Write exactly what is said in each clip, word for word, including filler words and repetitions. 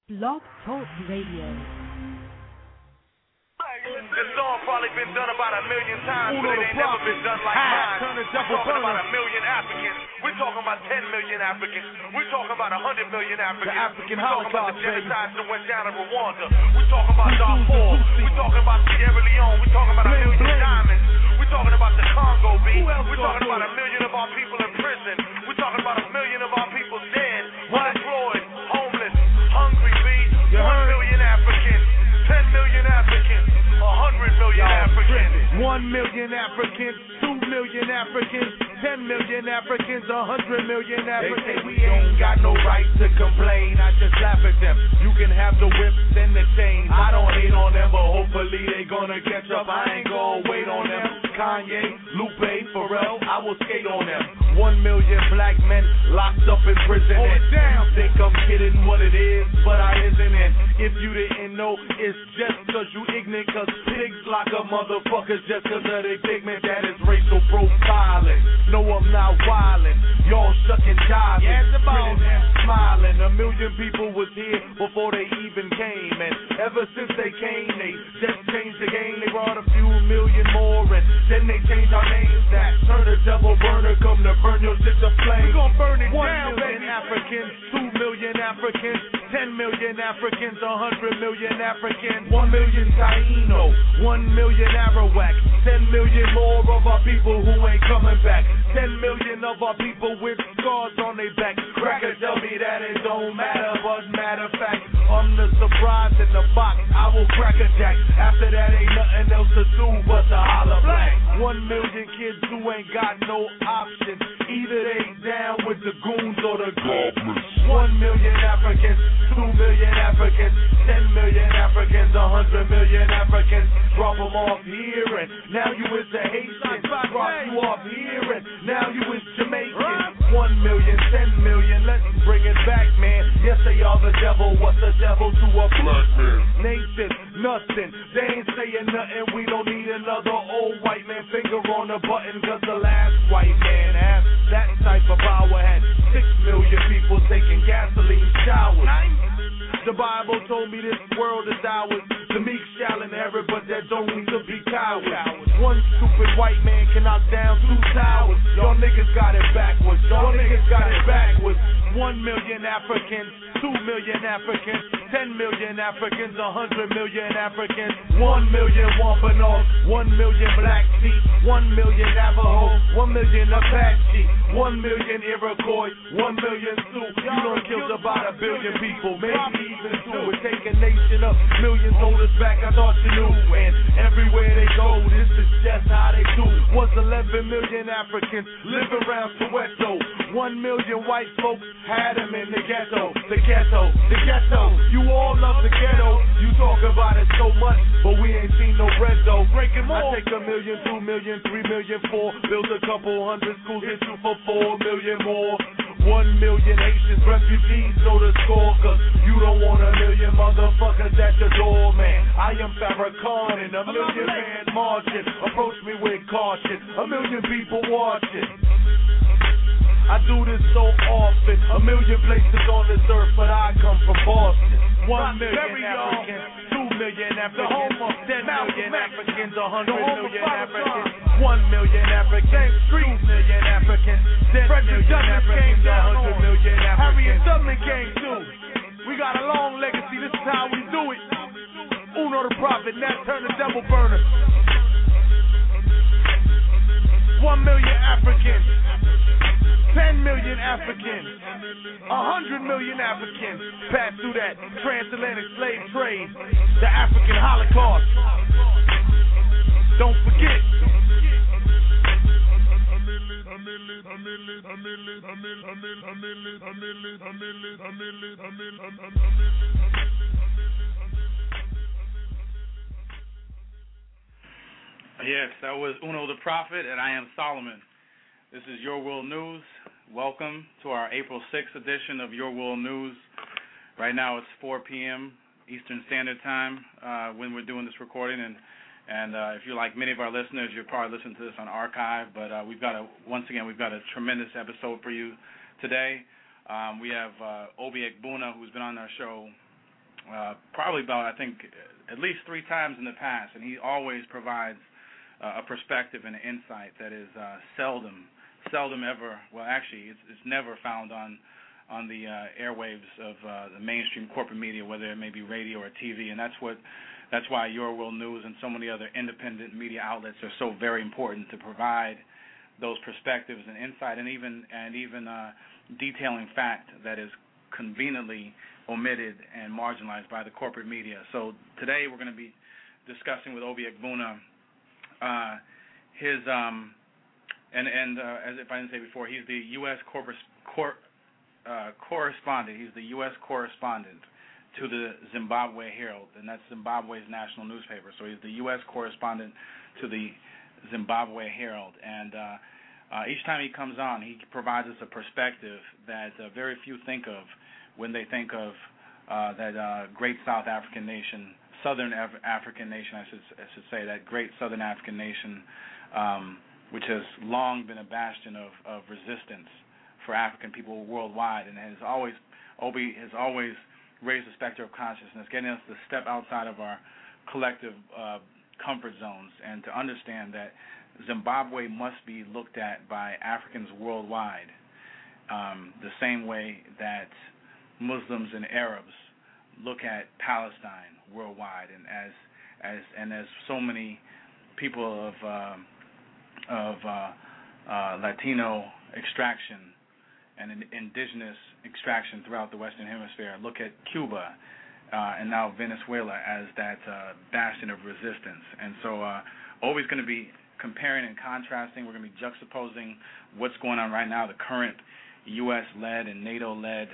Blog Talk Radio. This song probably been done about a million times, but it ain't never been done like mine. We're talking about a million Africans. We're talking about ten million Africans. We're talking about a hundred million Africans. The African We're talking about the genocide that went down in Rwanda. We're talking about Darfur. We're talking about Sierra Leone. We're talking about a million diamonds. We're talking about the Congo, B. We're talking about a million of our people in prison. We're talking about a million of our people dead, unemployed, homeless, hungry, B. One million Africans. Ten million Africans. A hundred million Africans. One million Africans, two million Africans, ten million Africans, a hundred million Africans. They say we ain't got no right to complain. I just laugh at them. You can have the whips and the chains. I don't hate on them, but hopefully they gonna catch up. I ain't gonna wait on them. Kanye, Lupe, Pharrell, I will skate on them. One million black men locked up in prison. Oh, damn. Think I'm kidding what it is, but I isn't it. If you didn't know, it's just cause you ignorant, cause pigs lock up motherfuckers just cause of their pigment. That is racial profiling. No, I'm not wildin'. Y'all shucking jiving, yes, grinning and smiling. A million people was here before they even came, and ever since they came, they just changed the game. They brought a few million more, and then they changed our names. That turn the devil burner, come to burn your shit to flame. We gon' burn it One down, million baby. Africans, two million Africans, ten million Africans, a hundred million Africans, one million Taino, one million Arawak, ten million more of our people who ain't coming back, ten million of our people with scars on their back. Crackers tell me that it don't matter, but matter of fact, I'm the surprise in the box. I will crack a jack. After that, ain't nothing else to do but to holler black. One million kids who ain't got no options. Either they down with the goons or the goblins. One million Africans, two million Africans, ten million Africans, a hundred million Africans. Drop them off here and now you is a Haitian. Drop you off here and now you is Jamaican. One million, ten million, let's bring it back, man. Yes, they are the devil. What's the devil to a black man? Nation, nothing. They ain't saying nothing. We don't need another old white man finger on the button, cause the last white man had that type of power. Had six million people taking gasoline showers. The Bible told me this world is ours. The meek shall inherit, but that don't mean to be cowards. One stupid white man can knock down two towers. Y'all niggas got it backwards. Y'all niggas got it backwards. One million Africans, two million Africans, ten million Africans, a hundred million Africans, one million Wampanoag, one million Blackfeet, one million Navajo, one million Apache, one million Iroquois, one million Sioux. You done killed about a billion people, maybe even two. It take a nation up, millions hold us back. I thought you knew, and everywhere they go, this is just how they do. Was eleven million Africans live around Soweto. One million white folks had them in the ghetto, the ghetto, the ghetto. You all love the ghetto. You talk about it so much, but we ain't seen no bread though. Breaking more. I take a million, two million, three million, four. Build a couple hundred schools, hit you for four million more. One million Haitians, refugees, know the score, cause you don't want a million motherfuckers at your door, man. I am Farrakhan and a million man marching. Approach me with caution, a million people watching. I do this so often, a million places on this earth, but I come from Boston. One million Africans, two million Africans, ten million Africans, a hundred million Africans, one million Africans, three million Africans, ten million Africans, a hundred million Africans. Harriet Tubman came too. We got a long legacy, this is how we do it. Uno the Prophet, Nat Turner, Devil Burner. One million Africans. Ten million Africans, a hundred million Africans passed through that transatlantic slave trade, the African Holocaust. Don't forget. Yes, that was Uno the Prophet, and I am Solomon. This is Your World News. Welcome to our April sixth edition of Your World News. Right now it's four p.m. Eastern Standard Time uh, when we're doing this recording, and and uh, if you're like many of our listeners, you're probably listening to this on archive. But uh, we've got a once again we've got a tremendous episode for you today. Um, we have uh, Obi Egbuna, who's been on our show uh, probably about, I think, at least three times in the past, and he always provides uh, a perspective and an insight that is uh, seldom, seldom ever, well, actually, it's, it's never found on on the uh, airwaves of uh, the mainstream corporate media, whether it may be radio or T V, and that's what that's why Your World News and so many other independent media outlets are so very important, to provide those perspectives and insight, and even and even uh, detailing fact that is conveniently omitted and marginalized by the corporate media. So today we're going to be discussing with Obi Egbuna uh, his um, and and uh, as if I didn't say before, he's the U S corpus, cor, uh, correspondent. He's the U S correspondent to the Zimbabwe Herald, and that's Zimbabwe's national newspaper. So he's the U S correspondent to the Zimbabwe Herald, and uh, uh, each time he comes on, he provides us a perspective that uh, very few think of when they think of uh, that uh, great South African nation, Southern Af- African nation, I should, I should say, that great Southern African nation, um, which has long been a bastion of, of resistance for African people worldwide, and has always, Obi has always raised the specter of consciousness, getting us to step outside of our collective uh, comfort zones and to understand that Zimbabwe must be looked at by Africans worldwide um, the same way that Muslims and Arabs look at Palestine worldwide, and as as and as so many people of uh, of uh, uh, Latino extraction and indigenous extraction throughout the Western Hemisphere look at Cuba uh, and now Venezuela as that uh, bastion of resistance. And so uh, always going to be comparing and contrasting. We're going to be juxtaposing what's going on right now, the current U S-led and NATO-led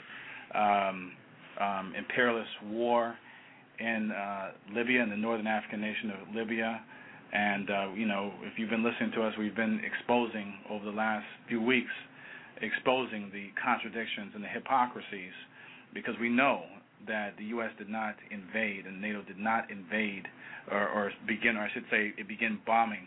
um, um, imperialist war in uh, Libya, in the northern African nation of Libya. And, uh, you know, if you've been listening to us, we've been exposing over the last few weeks, exposing the contradictions and the hypocrisies, because we know that the U S did not invade and NATO did not invade or, or begin, or I should say it began bombing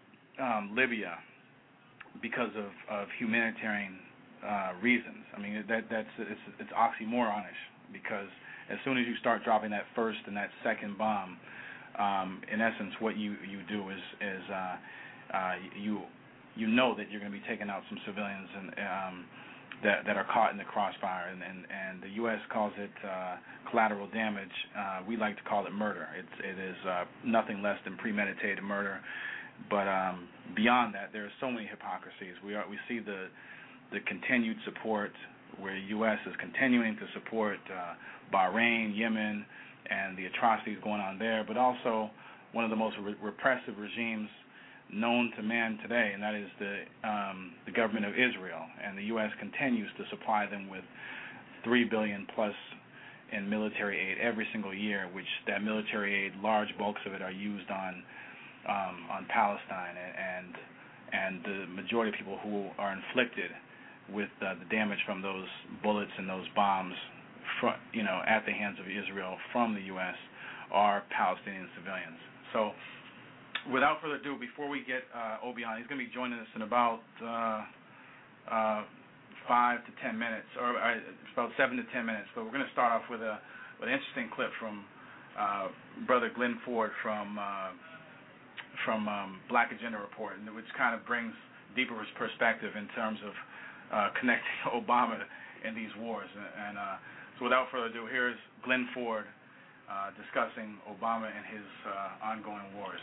um, Libya because of, of humanitarian uh, reasons. I mean, that that's it's, it's oxymoronish, because as soon as you start dropping that first and that second bomb, um, in essence, what you, you do is is uh, uh, you you know that you're going to be taking out some civilians and um, that that are caught in the crossfire, and, and, and the U S calls it uh, collateral damage. Uh, we like to call it murder. It's it is uh, nothing less than premeditated murder. But um, beyond that, there are so many hypocrisies. We are we see the the continued support where the U S is continuing to support uh, Bahrain, Yemen, and the atrocities going on there, but also one of the most re- repressive regimes known to man today, and that is the um, the government of Israel. And the U S continues to supply them with three billion dollars plus in military aid every single year, which that military aid, large bulks of it, are used on um, on Palestine, and and the majority of people who are inflicted with uh, the damage from those bullets and those bombs, from, you know, at the hands of Israel from the U S are Palestinian civilians. So, without further ado, before we get uh, Obi on, he's going to be joining us in about uh, uh, five to ten minutes, or uh, about seven to ten minutes. But we're going to start off with a with an interesting clip from uh, Brother Glenn Ford from uh, from um, Black Agenda Report, which kind of brings deeper perspective in terms of uh, connecting Obama in these wars. And uh, so, without further ado, here's Glenn Ford uh, discussing Obama and his uh, ongoing wars.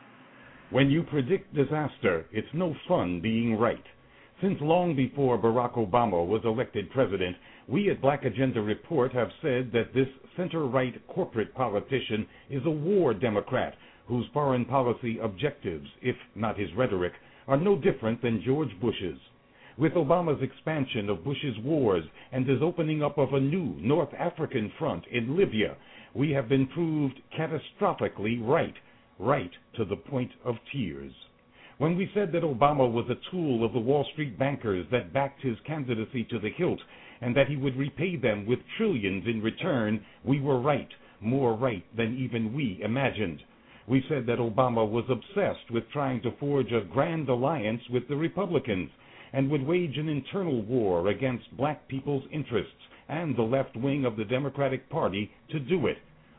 When you predict disaster, it's no fun being right. Since long before Barack Obama was elected president, we at Black Agenda Report have said that this center-right corporate politician is a war Democrat whose foreign policy objectives, if not his rhetoric, are no different than George Bush's. With Obama's expansion of Bush's wars and his opening up of a new North African front in Libya, we have been proved catastrophically right. Right to the point of tears. When we said that Obama was a tool of the Wall Street bankers that backed his candidacy to the hilt and that he would repay them with trillions in return, we were right, more right than even we imagined. We said that Obama was obsessed with trying to forge a grand alliance with the Republicans and would wage an internal war against black people's interests and the left wing of the Democratic Party to do it.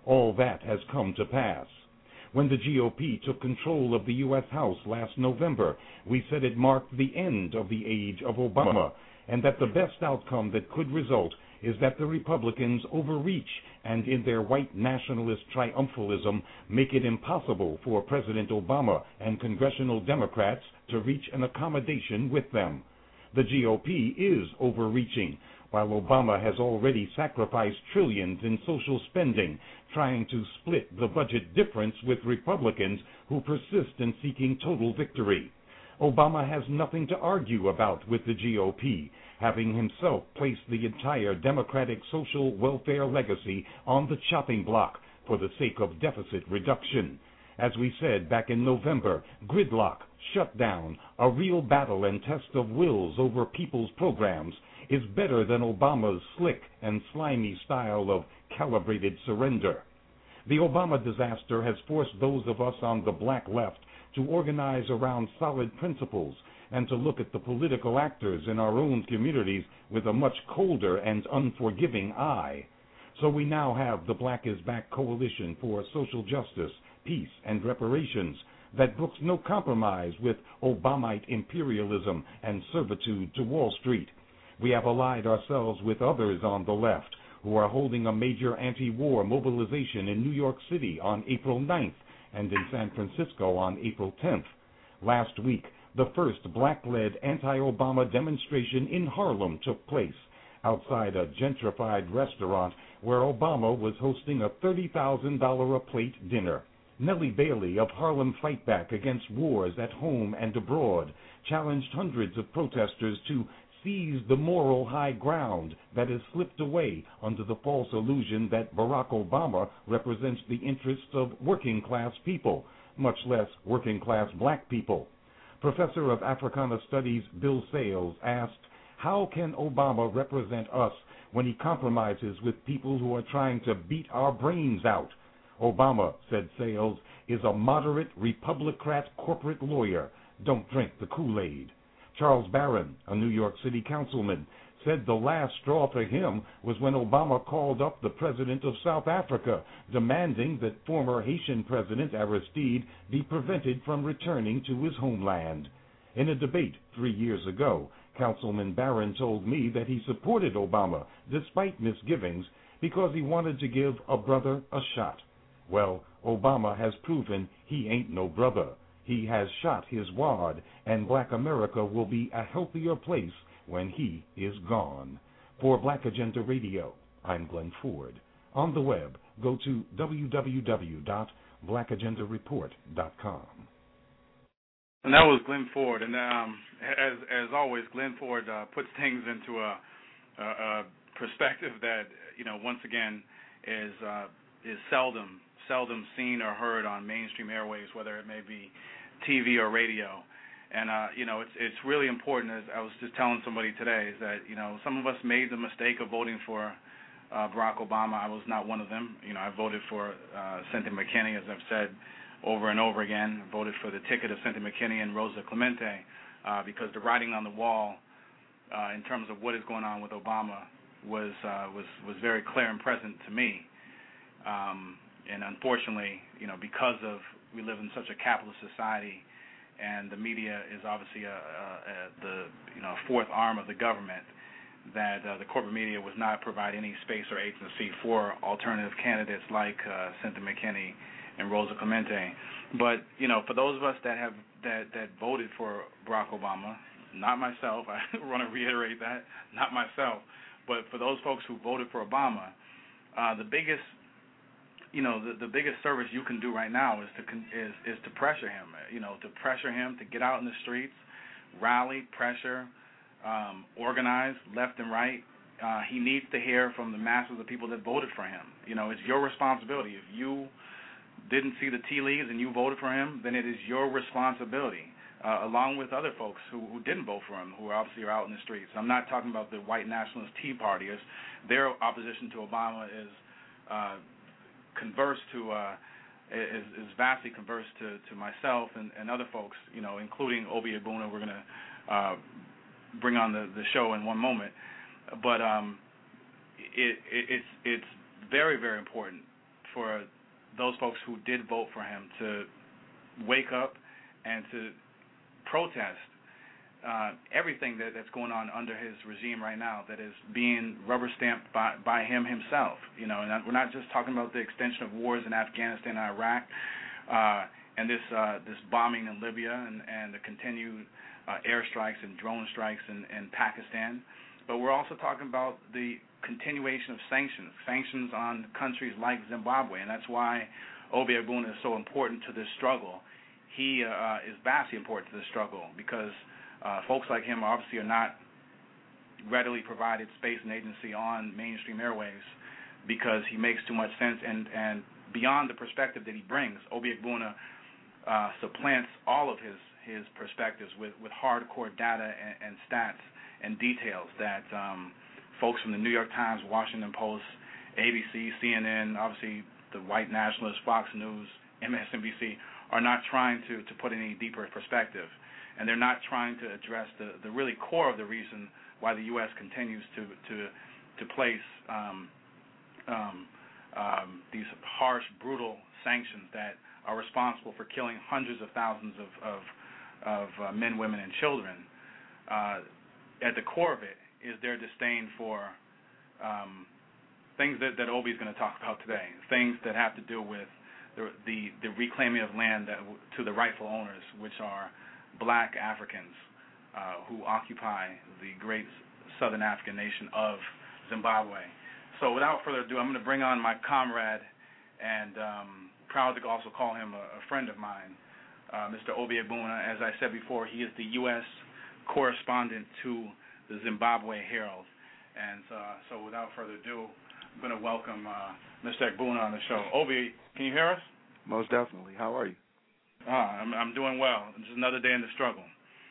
All that has come to pass. When the G O P took control of the U S House last November, we said it marked the end of the age of Obama, and that the best outcome that could result is that the Republicans overreach and in their white nationalist triumphalism make it impossible for President Obama and congressional Democrats to reach an accommodation with them. The G O P is overreaching, while Obama has already sacrificed trillions in social spending, trying to split the budget difference with Republicans who persist in seeking total victory. Obama has nothing to argue about with the G O P, having himself placed the entire Democratic social welfare legacy on the chopping block for the sake of deficit reduction. As we said back in November, gridlock, shutdown, a real battle and test of wills over people's programs is better than Obama's slick and slimy style of calibrated surrender. The Obama disaster has forced those of us on the black left to organize around solid principles and to look at the political actors in our own communities with a much colder and unforgiving eye. So we now have the Black is Back Coalition for Social Justice, Peace, and Reparations that brooks no compromise with Obamite imperialism and servitude to Wall Street. We have allied ourselves with others on the left who are holding a major anti-war mobilization in New York City on April ninth and in San Francisco on April tenth. Last week, the first black-led anti-Obama demonstration in Harlem took place outside a gentrified restaurant where Obama was hosting a thirty thousand dollars a plate dinner. Nellie Bailey of Harlem Fight Back Against Wars at Home and Abroad challenged hundreds of protesters to seize the moral high ground that has slipped away under the false illusion that Barack Obama represents the interests of working-class people, much less working-class black people. Professor of Africana Studies Bill Sales asked, how can Obama represent us when he compromises with people who are trying to beat our brains out? Obama, said Sales, is a moderate Republican corporate lawyer. Don't drink the Kool-Aid. Charles Barron, a New York City councilman, said the last straw for him was when Obama called up the president of South Africa, demanding that former Haitian President Aristide be prevented from returning to his homeland. In a debate three years ago, Councilman Barron told me that he supported Obama, despite misgivings, because he wanted to give a brother a shot. Well, Obama has proven he ain't no brother. He has shot his wad, and Black America will be a healthier place when he is gone. For Black Agenda Radio, I'm Glenn Ford. On the web, go to w w w dot black agenda report dot com. And that was Glenn Ford. And um, as as always, Glenn Ford uh, puts things into a, a, a perspective that, you know, once again is uh, is seldom seldom seen or heard on mainstream airwaves, whether it may be T V or radio. And, uh, you know, it's it's really important, as I was just telling somebody today, is that, you know, some of us made the mistake of voting for uh, Barack Obama. I was not one of them. You know, I voted for uh, Cynthia McKinney, as I've said over and over again. I voted for the ticket of Cynthia McKinney and Rosa Clemente uh, because the writing on the wall uh, in terms of what is going on with Obama was uh, was was very clear and present to me. Um, and unfortunately, you know, because of we live in such a capitalist society, and the media is obviously a, a, a, the you know fourth arm of the government, that uh, the corporate media was not provide any space or agency for alternative candidates like uh, Cynthia McKinney and Rosa Clemente. But you know, for those of us that have that, that voted for Barack Obama, not myself, I want to reiterate that, not myself, but for those folks who voted for Obama, uh, the biggest You know, the, the biggest service you can do right now is to is is to pressure him. You know, to pressure him to get out in the streets, rally, pressure, um, organize left and right. Uh, he needs to hear from the masses of people that voted for him. You know, it's your responsibility. If you didn't see the tea leaves and you voted for him, then it is your responsibility, uh, along with other folks who, who didn't vote for him, who obviously are out in the streets. I'm not talking about the white nationalist Tea Partiers. Their opposition to Obama is. Uh, converse to uh, is, is vastly converse to, to myself and, and other folks, you know, including Obi Abuna. We're going to uh, bring on the, the show in one moment, but um, it, it, it's it's very very important for those folks who did vote for him to wake up and to protest uh, everything that, that's going on under his regime right now that is being rubber stamped by, by him himself. You know, and we're not just talking about the extension of wars in Afghanistan and Iraq uh, and this uh, this bombing in Libya and, and the continued uh, airstrikes and drone strikes in, in Pakistan, but we're also talking about the continuation of sanctions, sanctions on countries like Zimbabwe, and that's why Obi Egbuna is so important to this struggle. He uh, is vastly important to this struggle because uh, folks like him obviously are not readily provided space and agency on mainstream airwaves because he makes too much sense, and, and beyond the perspective that he brings, Obi Egbuna uh, supplants all of his, his perspectives with, with hardcore data and, and stats and details that um, folks from the New York Times, Washington Post, A B C, C N N, obviously the white nationalists, Fox News, M S N B C, are not trying to, to put any deeper perspective. And they're not trying to address the, the really core of the reason why the U S continues to to, to place um, um, um, these harsh, brutal sanctions that are responsible for killing hundreds of thousands of, of, of uh, men, women, and children. Uh, at the core of it is their disdain for um, things that, that Obi is going to talk about today, things that have to do with the, the, the reclaiming of land that, to the rightful owners, which are black Africans uh, who occupy the great southern African nation of Zimbabwe. So without further ado, I'm going to bring on my comrade and um, proud to also call him a, a friend of mine, uh, Mister Obi Egbuna. As I said before, he is the U S correspondent to the Zimbabwe Herald. And uh, so without further ado, I'm going to welcome uh, Mister Egbuna on the show. Obi, can you hear us? Most definitely. How are you? Ah, I'm, I'm doing well. It's just another day in the struggle.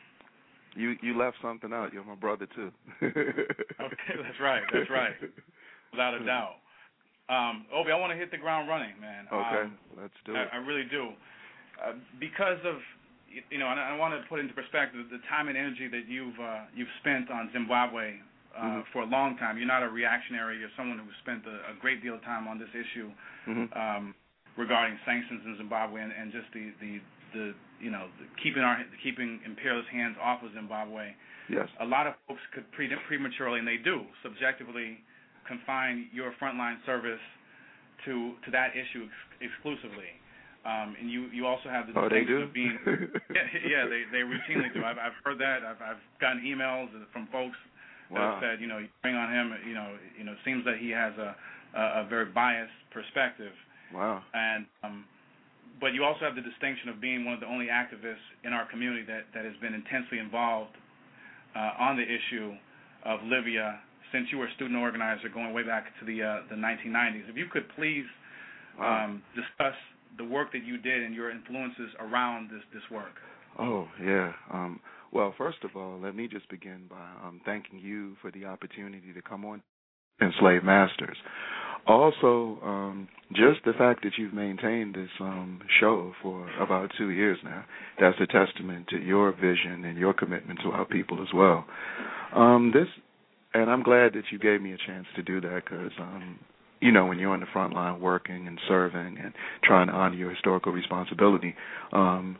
You you left something out. You're my brother, too. Okay, that's right. That's right. Without a doubt. Um, Obi, I want to hit the ground running, man. Okay, um, let's do I, it. I really do. Uh, because of, you know, and I want to put into perspective the time and energy that you've uh, you've spent on Zimbabwe uh, mm-hmm. for a long time. You're not a reactionary. You're someone who spent a, a great deal of time on this issue mm-hmm. um, regarding sanctions in Zimbabwe and, and just the, the, the you know the keeping our keeping imperialist hands off of Zimbabwe. Yes. A lot of folks could pre- prematurely, and they do subjectively, confine your frontline service to to that issue ex- exclusively. Um, and you, you also have the oh, they do? of being yeah, yeah they, they routinely do. I've I've heard that. I've I've gotten emails from folks that wow. have said, you know, you bring on him, you know, you know, it seems that he has a a, a very biased perspective. Wow. And um, but you also have the distinction of being one of the only activists in our community that, that has been intensely involved uh, on the issue of Libya since you were a student organizer going way back to the uh, the nineteen nineties. If you could please wow. um, discuss the work that you did and your influences around this, this work. Oh, yeah. Um, well, first of all, let me just begin by um, thanking you for the opportunity to come on Enslaved Masters. Also, um, just the fact that you've maintained this um, show for about two years now, that's a testament to your vision and your commitment to our people as well. Um, this, and I'm glad that you gave me a chance to do that because, um, you know, when you're on the front line working and serving and trying to honor your historical responsibility, um,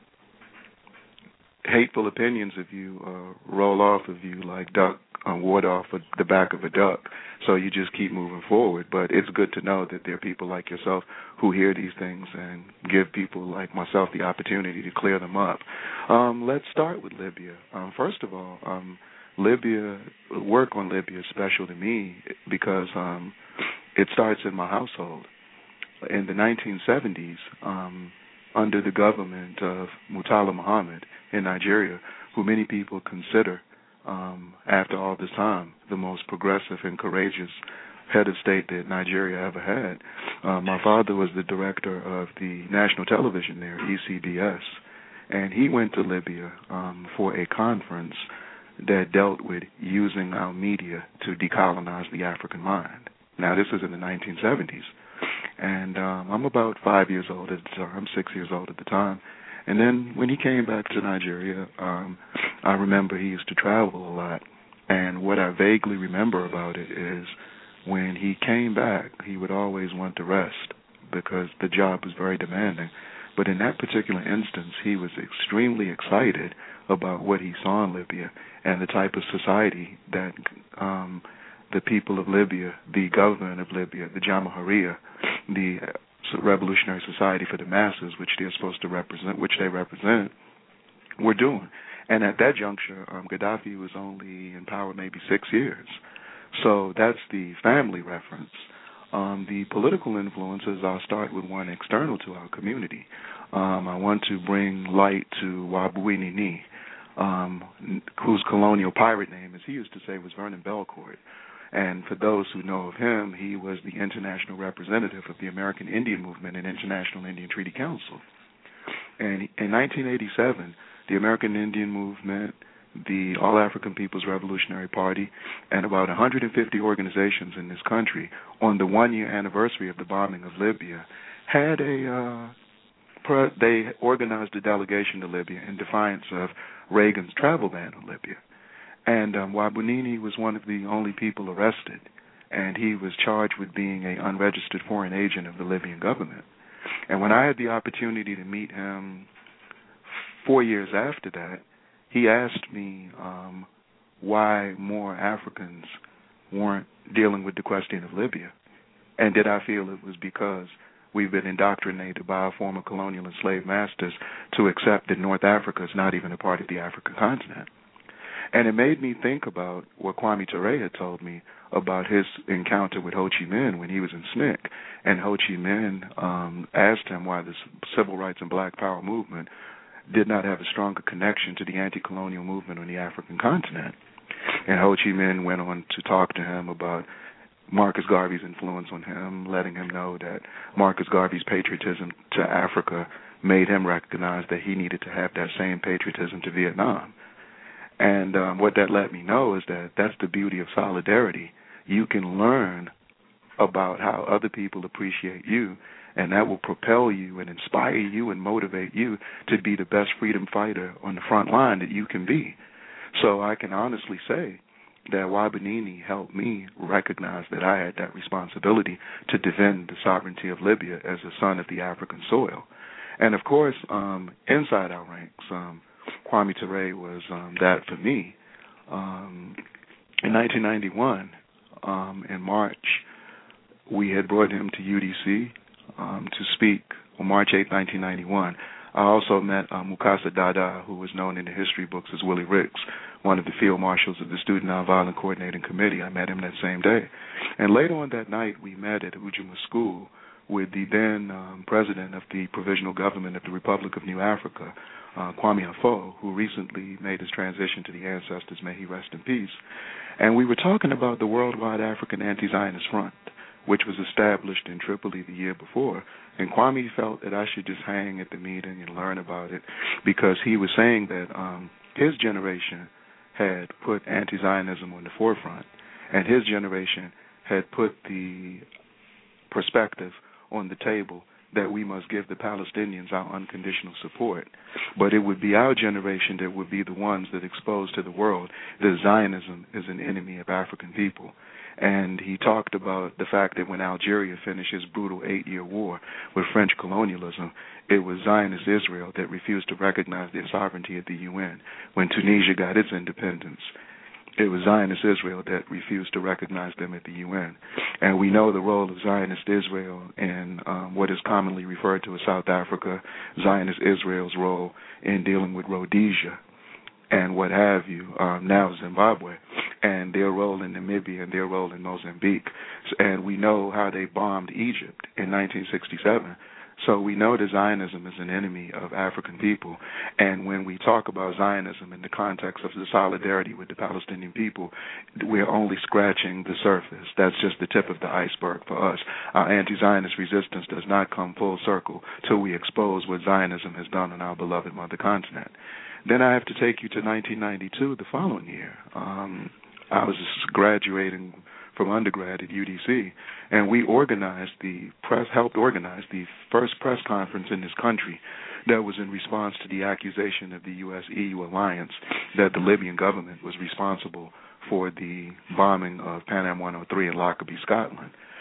hateful opinions of you uh, roll off of you like duck uh, water off of the back of a duck. So you just keep moving forward. But it's good to know that there are people like yourself who hear these things and give people like myself the opportunity to clear them up. Um, let's start with Libya. Um, first of all, um, Libya, work on Libya is special to me because um, it starts in my household. In the nineteen seventies, um, under the government of Murtala Muhammad in Nigeria, who many people consider, um, after all this time, the most progressive and courageous head of state that Nigeria ever had. Uh, my father was the director of the national television there, E C B S, and he went to Libya um, for a conference that dealt with using our media to decolonize the African mind. Now, this was in the nineteen seventies, and um, I'm about five years old at the time. I'm six years old at the time. And then when he came back to Nigeria, um, I remember he used to travel a lot. And what I vaguely remember about it is when he came back, he would always want to rest. because the job was very demanding. But in that particular instance, he was extremely excited about what he saw in Libya and the type of society that um, the people of Libya, the government of Libya, the Jamahiriya, the Revolutionary Society for the Masses, which they're supposed to represent, which they represent, were doing. And at that juncture, um, Gaddafi was only in power maybe six years. So that's the family reference. Um, the political influences, I'll start with one external to our community. Um, I want to bring light to Wabuinini, um, whose colonial pirate name, as he used to say, was Vernon Belcourt. And for those who know of him, he was the international representative of the American Indian Movement and International Indian Treaty Council. And in nineteen eighty-seven, the American Indian Movement, the All-African People's Revolutionary Party, and about one hundred fifty organizations in this country, on the one-year anniversary of the bombing of Libya, had a uh, pre- they organized a delegation to Libya in defiance of Reagan's travel ban on Libya. And um, Wabunini was one of the only people arrested, and he was charged with being an unregistered foreign agent of the Libyan government. And when I had the opportunity to meet him four years after that, he asked me um, why more Africans weren't dealing with the question of Libya. And did I feel it was because we've been indoctrinated by our former colonial and slave masters to accept that North Africa is not even a part of the African continent. And it made me think about what Kwame Ture had told me about his encounter with Ho Chi Minh when he was in S N C C. And Ho Chi Minh um, asked him why the civil rights and black power movement did not have a stronger connection to the anti-colonial movement on the African continent. And Ho Chi Minh went on to talk to him about Marcus Garvey's influence on him, letting him know that Marcus Garvey's patriotism to Africa made him recognize that he needed to have that same patriotism to Vietnam. And um, what that let me know is that that's the beauty of solidarity. You can learn about how other people appreciate you, and that will propel you and inspire you and motivate you to be the best freedom fighter on the front line that you can be. So I can honestly say that Wabunini helped me recognize that I had that responsibility to defend the sovereignty of Libya as a son of the African soil. And, of course, um, inside our ranks, um, Kwame Ture was um, that for me. Um, in nineteen ninety-one, um, in March, we had brought him to U D C um, to speak on March eighth, nineteen ninety-one. I also met uh, Mukasa Dada, who was known in the history books as Willie Ricks, one of the field marshals of the Student Nonviolent Coordinating Committee. I met him that same day. And later on that night, we met at Ujuma School with the then um, president of the Provisional Government of the Republic of New Africa, uh, Kwame Afo, who recently made his transition to the ancestors. May he rest in peace. And we were talking about the Worldwide African Anti-Zionist Front, which was established in Tripoli the year before. And Kwame felt that I should just hang at the meeting and learn about it, because he was saying that um, his generation had put anti-Zionism on the forefront, and his generation had put the perspective on the table that we must give the Palestinians our unconditional support. But it would be our generation that would be the ones that expose to the world that Zionism is an enemy of African people. And he talked about the fact that when Algeria finished its brutal eight-year war with French colonialism, it was Zionist Israel that refused to recognize their sovereignty at the U N. When Tunisia got its independence, it was Zionist Israel that refused to recognize them at the U N. And we know the role of Zionist Israel in um, what is commonly referred to as South Africa, Zionist Israel's role in dealing with Rhodesia and what have you, um, now Zimbabwe, and their role in Namibia and their role in Mozambique. And we know how they bombed Egypt in nineteen sixty-seven. So we know that Zionism is an enemy of African people. And when we talk about Zionism in the context of the solidarity with the Palestinian people, we're only scratching the surface. That's just the tip of the iceberg for us. Our anti-Zionist resistance does not come full circle till we expose what Zionism has done on our beloved mother continent. Then I have to take you to nineteen ninety-two, the following year. Um, I was graduating from undergrad at U D C, and we organized the press, helped organize the first press conference in this country that was in response to the accusation of the U S E U alliance that the Libyan government was responsible for the bombing of Pan Am one oh three in Lockerbie, Scotland.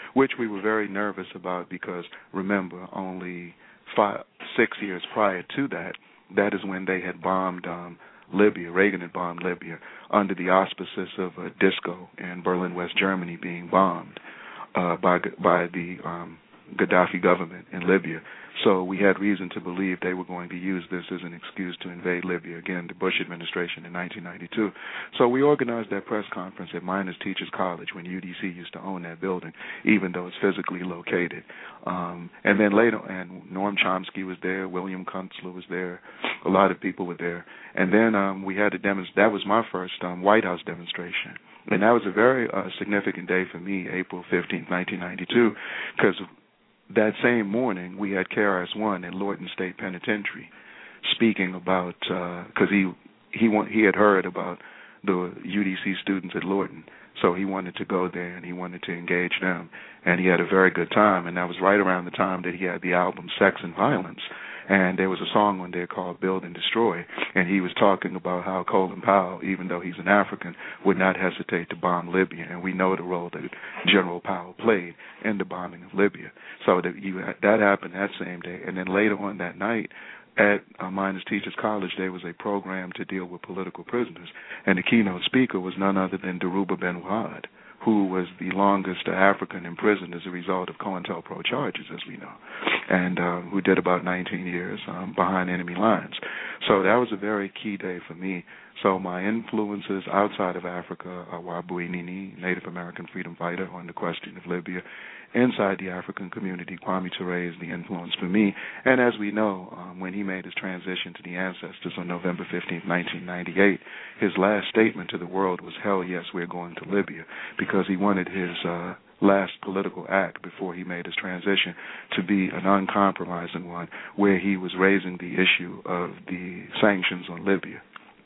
which we were very nervous about because, remember, only five, six years prior to that, that is when they had bombed um, Libya. Reagan had bombed Libya under the auspices of a disco in Berlin, West Germany, being bombed uh, by by the um, Gaddafi government in Libya. So we had reason to believe they were going to use this as an excuse to invade Libya, again, the Bush administration in nineteen ninety-two. So we organized that press conference at Miners Teachers College when U D C used to own that building, even though it's physically located. Um, and then later, and Noam Chomsky was there, William Kunstler was there, a lot of people were there. And then um, we had a demonstration. That was my first um, White House demonstration. And that was a very uh, significant day for me, April fifteenth, nineteen ninety-two, because that same morning, we had K R S One at Lorton State Penitentiary speaking about, because uh, he he want, he had heard about the U D C students at Lorton, so he wanted to go there and he wanted to engage them, and he had a very good time, and that was right around the time that he had the album Sex and Violence, and there was a song on there called Build and Destroy, and he was talking about how Colin Powell, even though he's an African, would not hesitate to bomb Libya, and we know the role that General Powell played in the bombing of Libya. So that, you, that happened that same day, and then later on that night, at uh, Miners Teachers College, there was a program to deal with political prisoners, and the keynote speaker was none other than Dhoruba Ben-Wahad, who was the longest African imprisoned as a result of COINTELPRO charges, as we know, and uh, who did about nineteen years um, behind enemy lines. So that was a very key day for me. So my influences outside of Africa are Wabui Nini, Native American freedom fighter on the question of Libya. Inside the African community, Kwame Ture is the influence for me. And as we know, um, when he made his transition to the ancestors on November fifteenth, nineteen ninety-eight, his last statement to the world was, hell yes, we're going to Libya, because he wanted his uh, last political act before he made his transition to be an uncompromising one, where he was raising the issue of the sanctions on Libya.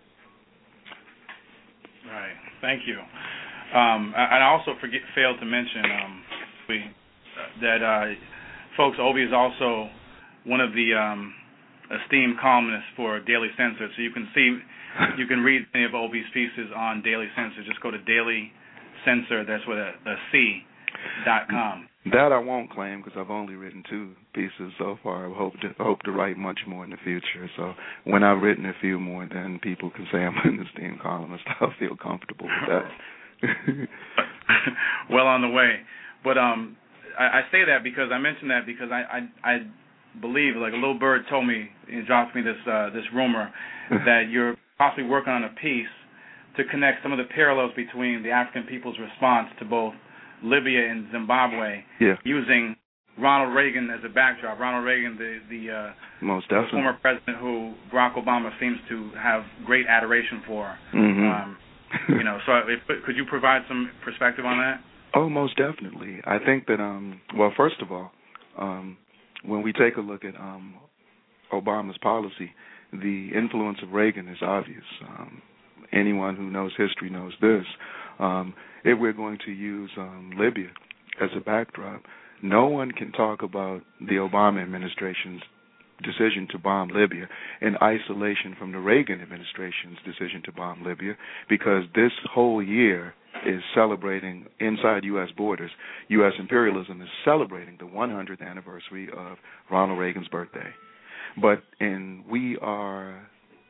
Right. Thank you. Um, I, I also forget, failed to mention um, we, uh, that, uh, folks, Obi is also one of the um, esteemed columnists for Daily Censored. So you can see, you can read any of Obi's pieces on Daily Censored. Just go to Daily Censored, that's with a, a C, dot com. That I won't claim because I've only written two pieces so far. I hope to hope to write much more in the future. So when I've written a few more, then people can say I'm an esteemed columnist. I'll feel comfortable with that. Well on the way. But um, I, I say that because I mention that because I, I, I believe, like a little bird told me, he dropped me this uh, this rumor that you're possibly working on a piece to connect some of the parallels between the African people's response to both Libya and Zimbabwe, yeah. using Ronald Reagan as a backdrop. Ronald Reagan, the the, uh, Most the definitely. former president who Barack Obama seems to have great adoration for. Mm-hmm. Um, you know, so if, could you provide some perspective on that? Oh, most definitely. I think that, um, well, first of all, um, when we take a look at um, Obama's policy, the influence of Reagan is obvious. Um, anyone who knows history knows this. Um, if we're going to use um, Libya as a backdrop, no one can talk about the Obama administration's decision to bomb Libya in isolation from the Reagan administration's decision to bomb Libya, because this whole year is celebrating, inside U S borders, U S imperialism is celebrating the one hundredth anniversary of Ronald Reagan's birthday. But in we are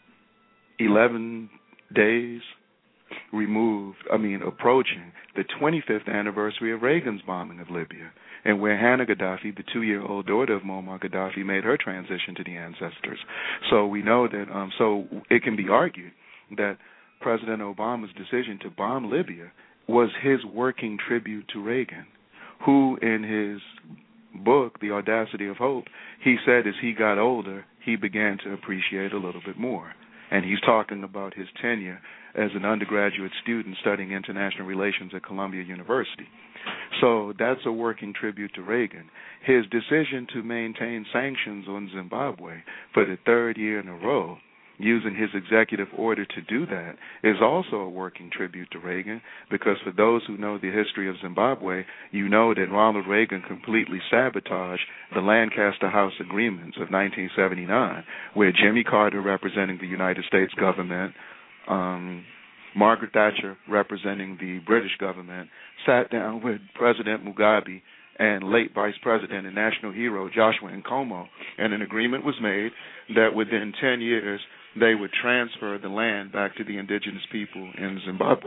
eleven days removed, I mean, approaching the twenty-fifth anniversary of Reagan's bombing of Libya, and where Hannah Gaddafi, the two-year-old daughter of Muammar Gaddafi, made her transition to the ancestors. So we know that, um, so it can be argued that President Obama's decision to bomb Libya was his working tribute to Reagan, who in his book, The Audacity of Hope, he said as he got older, he began to appreciate a little bit more. And he's talking about his tenure as an undergraduate student studying international relations at Columbia University. So that's a working tribute to Reagan. His decision to maintain sanctions on Zimbabwe for the third year in a row, using his executive order to do that, is also a working tribute to Reagan, because for those who know the history of Zimbabwe, you know that Ronald Reagan completely sabotaged the Lancaster House Agreements of nineteen seventy-nine, where Jimmy Carter, representing the United States government, um, Margaret Thatcher, representing the British government, sat down with President Mugabe and late Vice President and national hero Joshua Nkomo, and an agreement was made that within ten years they would transfer the land back to the indigenous people in Zimbabwe.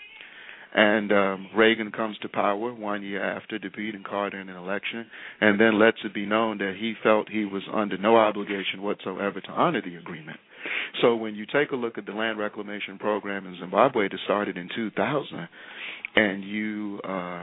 And um, Reagan comes to power one year after defeating Carter in an election, and then lets it be known that he felt he was under no obligation whatsoever to honor the agreement. So when you take a look at the land reclamation program in Zimbabwe that started in two thousand, and you uh,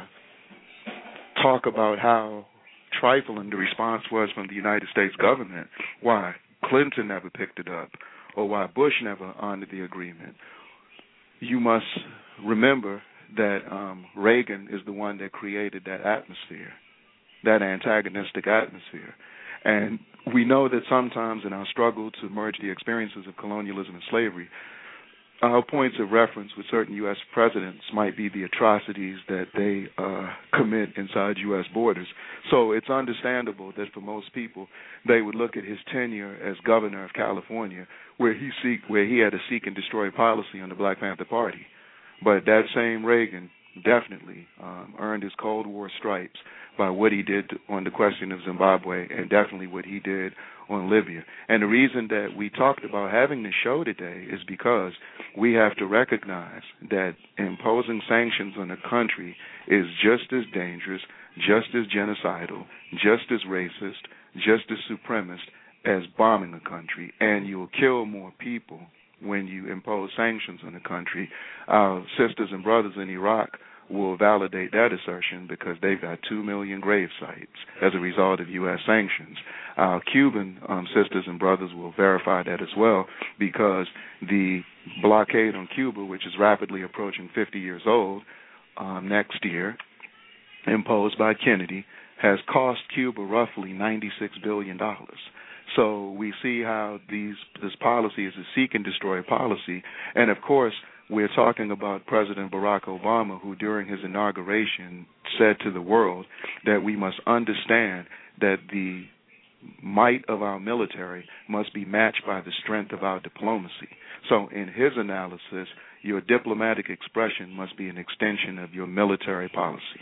talk about how trifling the response was from the United States government, why Clinton never picked it up, or why Bush never honored the agreement, you must remember that um, Reagan is the one that created that atmosphere, that antagonistic atmosphere. And we know that sometimes in our struggle to merge the experiences of colonialism and slavery, our points of reference with certain U S presidents might be the atrocities that they uh, commit inside U S borders. So it's understandable that for most people, they would look at his tenure as governor of California, where he seek, where he had a seek and destroy policy on the Black Panther Party. But that same Reagan definitely um, earned his Cold War stripes by what he did on the question of Zimbabwe, and definitely what he did on Libya. And the reason that we talked about having this show today is because we have to recognize that imposing sanctions on a country is just as dangerous, just as genocidal, just as racist, just as supremacist as bombing a country, and you'll kill more people when you impose sanctions on a country. Our sisters and brothers in Iraq will validate that assertion because they've got two million grave sites as a result of U S sanctions. Our Cuban um, sisters and brothers will verify that as well, because the blockade on Cuba, which is rapidly approaching fifty years old um, next year, imposed by Kennedy, has cost Cuba roughly ninety-six billion dollars. So we see how these this policy is a seek and destroy policy. And, of course, we're talking about President Barack Obama, who during his inauguration said to the world that we must understand that the might of our military must be matched by the strength of our diplomacy. So in his analysis, your diplomatic expression must be an extension of your military policy.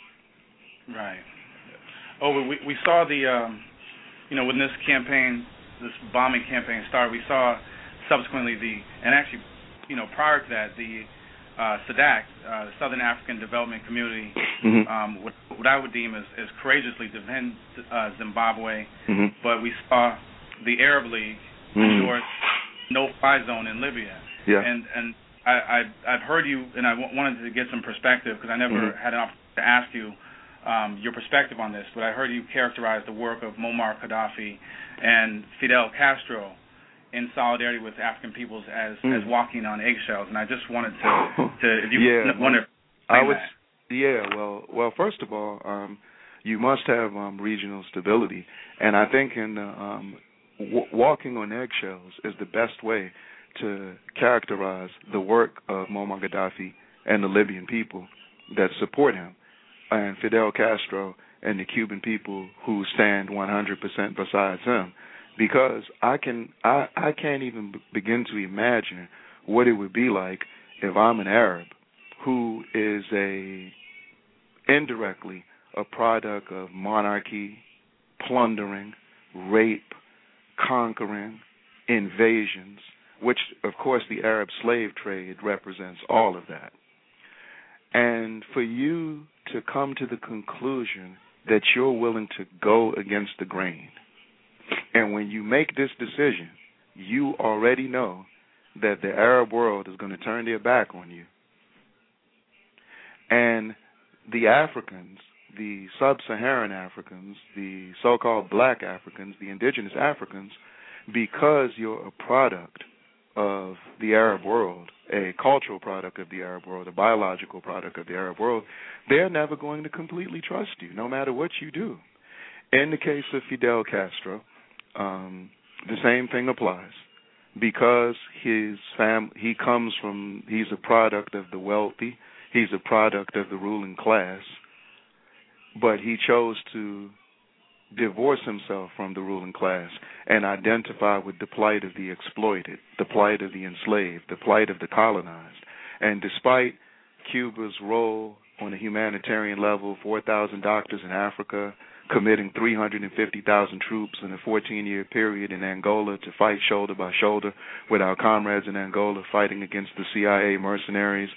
Right. Oh, we, we saw the... Um You know, when this campaign, this bombing campaign started, we saw subsequently the, and actually, you know, prior to that, the uh, SADC, uh, the Southern African Development Community, mm-hmm. um, what, what I would deem as, as courageously defend uh, Zimbabwe, mm-hmm. but we saw the Arab League mm-hmm. endorse no-fly zone in Libya. Yeah. And and I, I, I've heard you, and I w- wanted to get some perspective, because I never mm-hmm. had an opportunity to ask you Um, your perspective on this, but I heard you characterize the work of Muammar Gaddafi and Fidel Castro in solidarity with African peoples as, mm. as walking on eggshells, and I just wanted to, to if you yeah, want to I would, that. Yeah, well, well, first of all, um, you must have um, regional stability, and I think in uh, um, w- walking on eggshells is the best way to characterize the work of Muammar Gaddafi and the Libyan people that support him, and Fidel Castro and the Cuban people who stand one hundred percent besides him, because I can I, I can't even b- begin to imagine what it would be like if I'm an Arab who is a indirectly a product of monarchy, plundering, rape, conquering, invasions, which of course the Arab slave trade represents all of that. And for you to come to the conclusion that you're willing to go against the grain, and when you make this decision, you already know that the Arab world is going to turn their back on you. And the Africans, the sub-Saharan Africans, the so-called black Africans, the indigenous Africans, because you're a product of the Arab world, a cultural product of the Arab world, a biological product of the Arab world, they're never going to completely trust you, no matter what you do. In the case of Fidel Castro, um, the same thing applies. Because his fam- he comes from, he's a product of the wealthy, he's a product of the ruling class, but he chose to divorce himself from the ruling class and identify with the plight of the exploited, the plight of the enslaved, the plight of the colonized. And despite Cuba's role on a humanitarian level, four thousand doctors in Africa, committing three hundred fifty thousand troops in a fourteen-year period in Angola to fight shoulder by shoulder with our comrades in Angola fighting against the C I A mercenaries.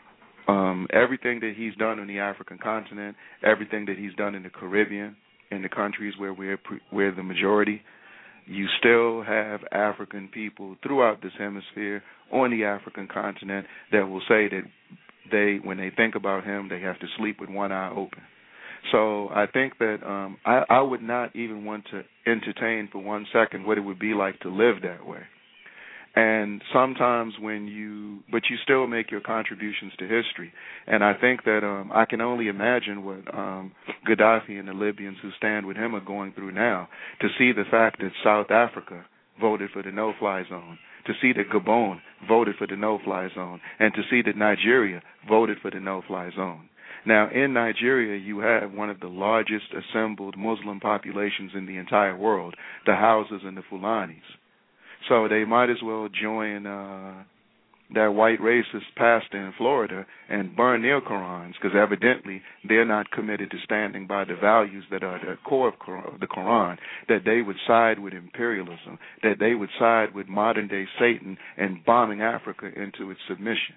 Um, everything that he's done on the African continent, everything that he's done in the Caribbean, in the countries where we're, we're the majority, you still have African people throughout this hemisphere on the African continent that will say that they, when they think about him, they have to sleep with one eye open. So I think that um, I, I would not even want to entertain for one second what it would be like to live that way. And sometimes when you, but you still make your contributions to history. And I think that um, I can only imagine what um, Gaddafi and the Libyans who stand with him are going through now, to see the fact that South Africa voted for the no-fly zone, to see that Gabon voted for the no-fly zone, and to see that Nigeria voted for the no-fly zone. Now, in Nigeria, you have one of the largest assembled Muslim populations in the entire world, the Hausas and the Fulanis. So they might as well join uh, that white racist pastor in Florida and burn their Qurans, because evidently they're not committed to standing by the values that are the core of the Quran, that they would side with imperialism, that they would side with modern-day Satan and bombing Africa into its submission.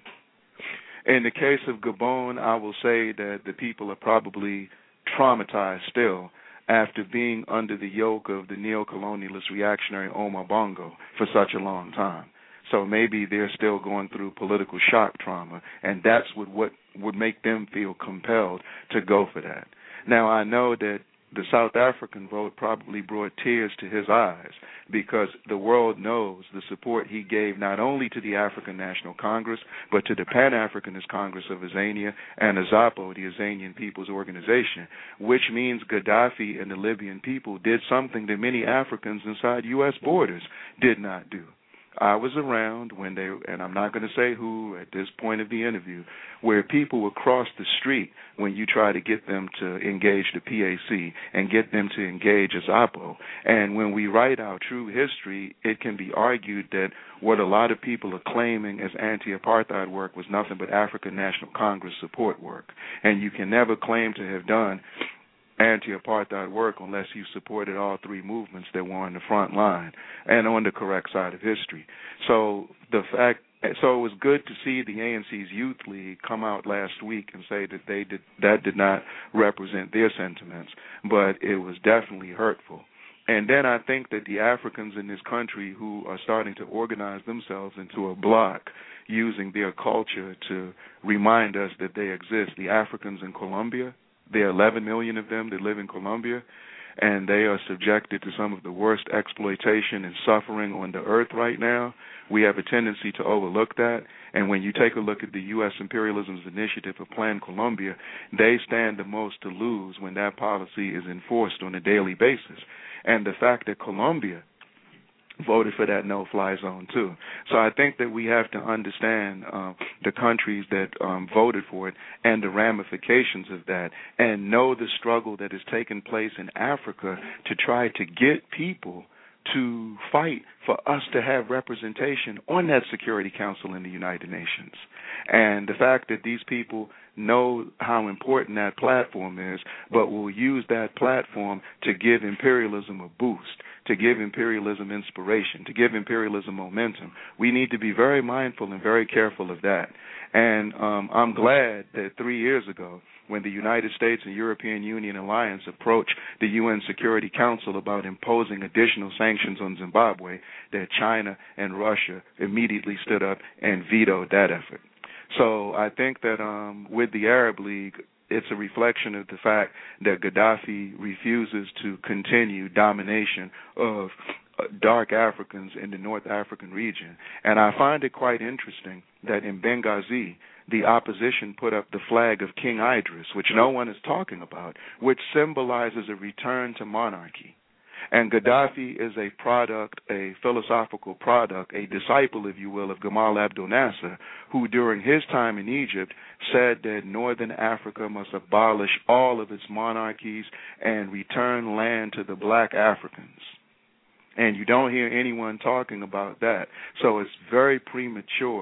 In the case of Gabon, I will say that the people are probably traumatized still after being under the yoke of the neo-colonialist reactionary Omar Bongo for such a long time. So maybe they're still going through political shock trauma, and that's what, what would make them feel compelled to go for that. Now, I know that the South African vote probably brought tears to his eyes because the world knows the support he gave not only to the African National Congress, but to the Pan-Africanist Congress of Azania and AZAPO, the Azanian People's Organization, which means Gaddafi and the Libyan people did something that many Africans inside U S borders did not do. I was around when they, and I'm not going to say who at this point of the interview, where people would cross the street when you try to get them to engage the P A C and get them to engage AZAPO. And when we write our true history, it can be argued that what a lot of people are claiming as anti-apartheid work was nothing but African National Congress support work. And you can never claim to have done anti-apartheid work unless you supported all three movements that were on the front line and on the correct side of history. So the fact, so it was good to see the A N C's Youth League come out last week and say that they did that did not represent their sentiments, but it was definitely hurtful. And then I think that the Africans in this country who are starting to organize themselves into a bloc using their culture to remind us that they exist, the Africans in Colombia, there are eleven million of them that live in Colombia, and they are subjected to some of the worst exploitation and suffering on the earth right now. We have a tendency to overlook that, and when you take a look at the U S imperialism's initiative of Plan Colombia, they stand the most to lose when that policy is enforced on a daily basis. And the fact that Colombia voted for that no-fly zone, too. So I think that we have to understand um, the countries that um, voted for it and the ramifications of that, and know the struggle that has taken place in Africa to try to get people to fight for us to have representation on that Security Council in the United Nations. And the fact that these people know how important that platform is, but will use that platform to give imperialism a boost, to give imperialism inspiration, to give imperialism momentum. We need to be very mindful and very careful of that. And um, I'm glad that three years ago, when the United States and European Union alliance approached the U N Security Council about imposing additional sanctions on Zimbabwe, that China and Russia immediately stood up and vetoed that effort. So I think that um, with the Arab League, it's a reflection of the fact that Gaddafi refuses to continue domination of uh, dark Africans in the North African region. And I find it quite interesting that in Benghazi, the opposition put up the flag of King Idris, which no one is talking about, which symbolizes a return to monarchy. And Gaddafi is a product, a philosophical product, a disciple, if you will, of Gamal Abdel Nasser, who during his time in Egypt said that Northern Africa must abolish all of its monarchies and return land to the black Africans. And you don't hear anyone talking about that. So it's very premature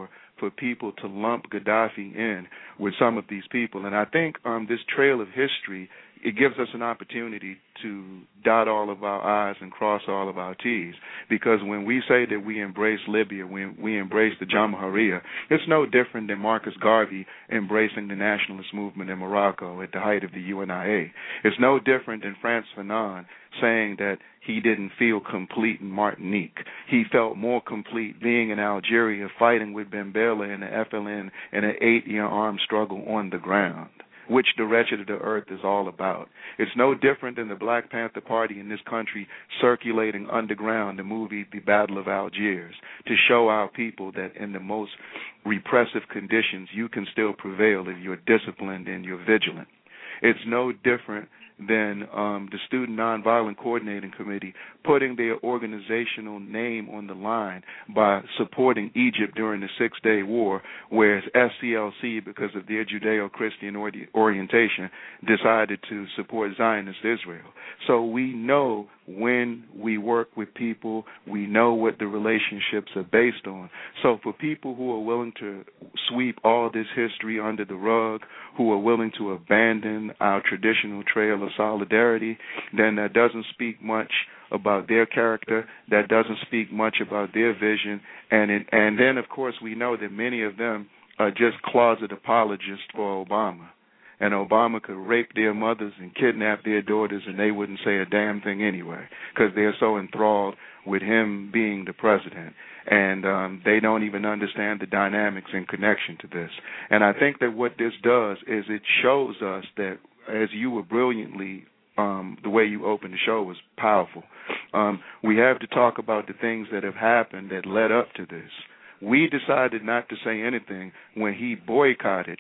for people to lump Gaddafi in with some of these people. And I think um, this trail of history, it gives us an opportunity to dot all of our I's and cross all of our T's. Because when we say that we embrace Libya, when we embrace the Jamahiriya, it's no different than Marcus Garvey embracing the nationalist movement in Morocco at the height of the U N I A. It's no different than Frantz Fanon saying that he didn't feel complete in Martinique. He felt more complete being in Algeria fighting with Ben Bella and the F L N in an eight-year armed struggle on the ground, which the wretched of the earth is all about. It's no different than the Black Panther Party in this country circulating underground the movie The Battle of Algiers to show our people that in the most repressive conditions you can still prevail if you're disciplined and you're vigilant. It's no different than um, the Student Nonviolent Coordinating Committee putting their organizational name on the line by supporting Egypt during the Six-Day War, whereas S C L C, because of their Judeo-Christian orientation, decided to support Zionist Israel. So we know when we work with people, we know what the relationships are based on. So for people who are willing to sweep all this history under the rug, who are willing to abandon our traditional trail of solidarity, then that doesn't speak much about their character, that doesn't speak much about their vision, and it, and then, of course, we know that many of them are just closet apologists for Obama. And Obama could rape their mothers and kidnap their daughters, and they wouldn't say a damn thing anyway, because they're so enthralled with him being the president. And um, they don't even understand the dynamics in connection to this. And I think that what this does is it shows us that, as you were brilliantly, um, the way you opened the show was powerful. Um, we have to talk about the things that have happened that led up to this. We decided not to say anything when he boycotted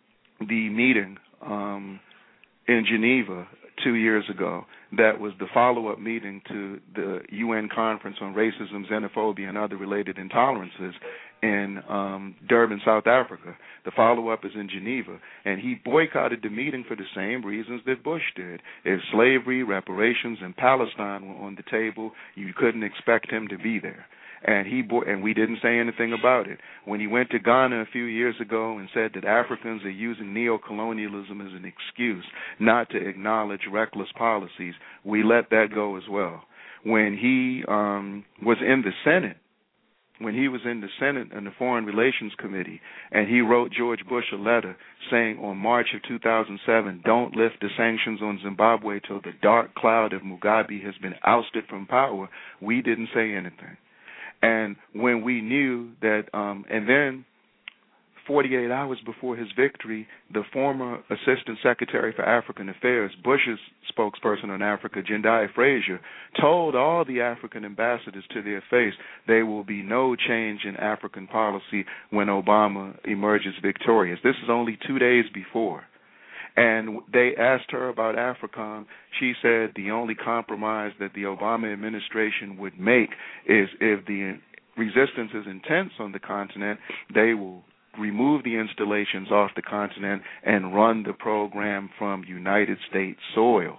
the meeting um, in Geneva two years ago. That was the follow-up meeting to the U N Conference on Racism, Xenophobia, and Other Related Intolerances in um, Durban, South Africa. The follow-up is in Geneva, and he boycotted the meeting for the same reasons that Bush did. If slavery, reparations, and Palestine were on the table, you couldn't expect him to be there. And he bo- and we didn't say anything about it. When he went to Ghana a few years ago and said that Africans are using neo-colonialism as an excuse not to acknowledge reckless policies, we let that go as well. When he um, was in the Senate, when he was in the Senate and the Foreign Relations Committee, and he wrote George Bush a letter saying on March of two thousand seven, don't lift the sanctions on Zimbabwe till the dark cloud of Mugabe has been ousted from power, we didn't say anything. And when we knew that, um, and then forty-eight hours before his victory, the former Assistant Secretary for African Affairs, Bush's spokesperson on Africa, Jendai Frazier, told all the African ambassadors to their face there will be no change in African policy when Obama emerges victorious. This is only two days before. And they asked her about AFRICOM. She said the only compromise that the Obama administration would make is if the resistance is intense on the continent, they will remove the installations off the continent and run the program from United States soil.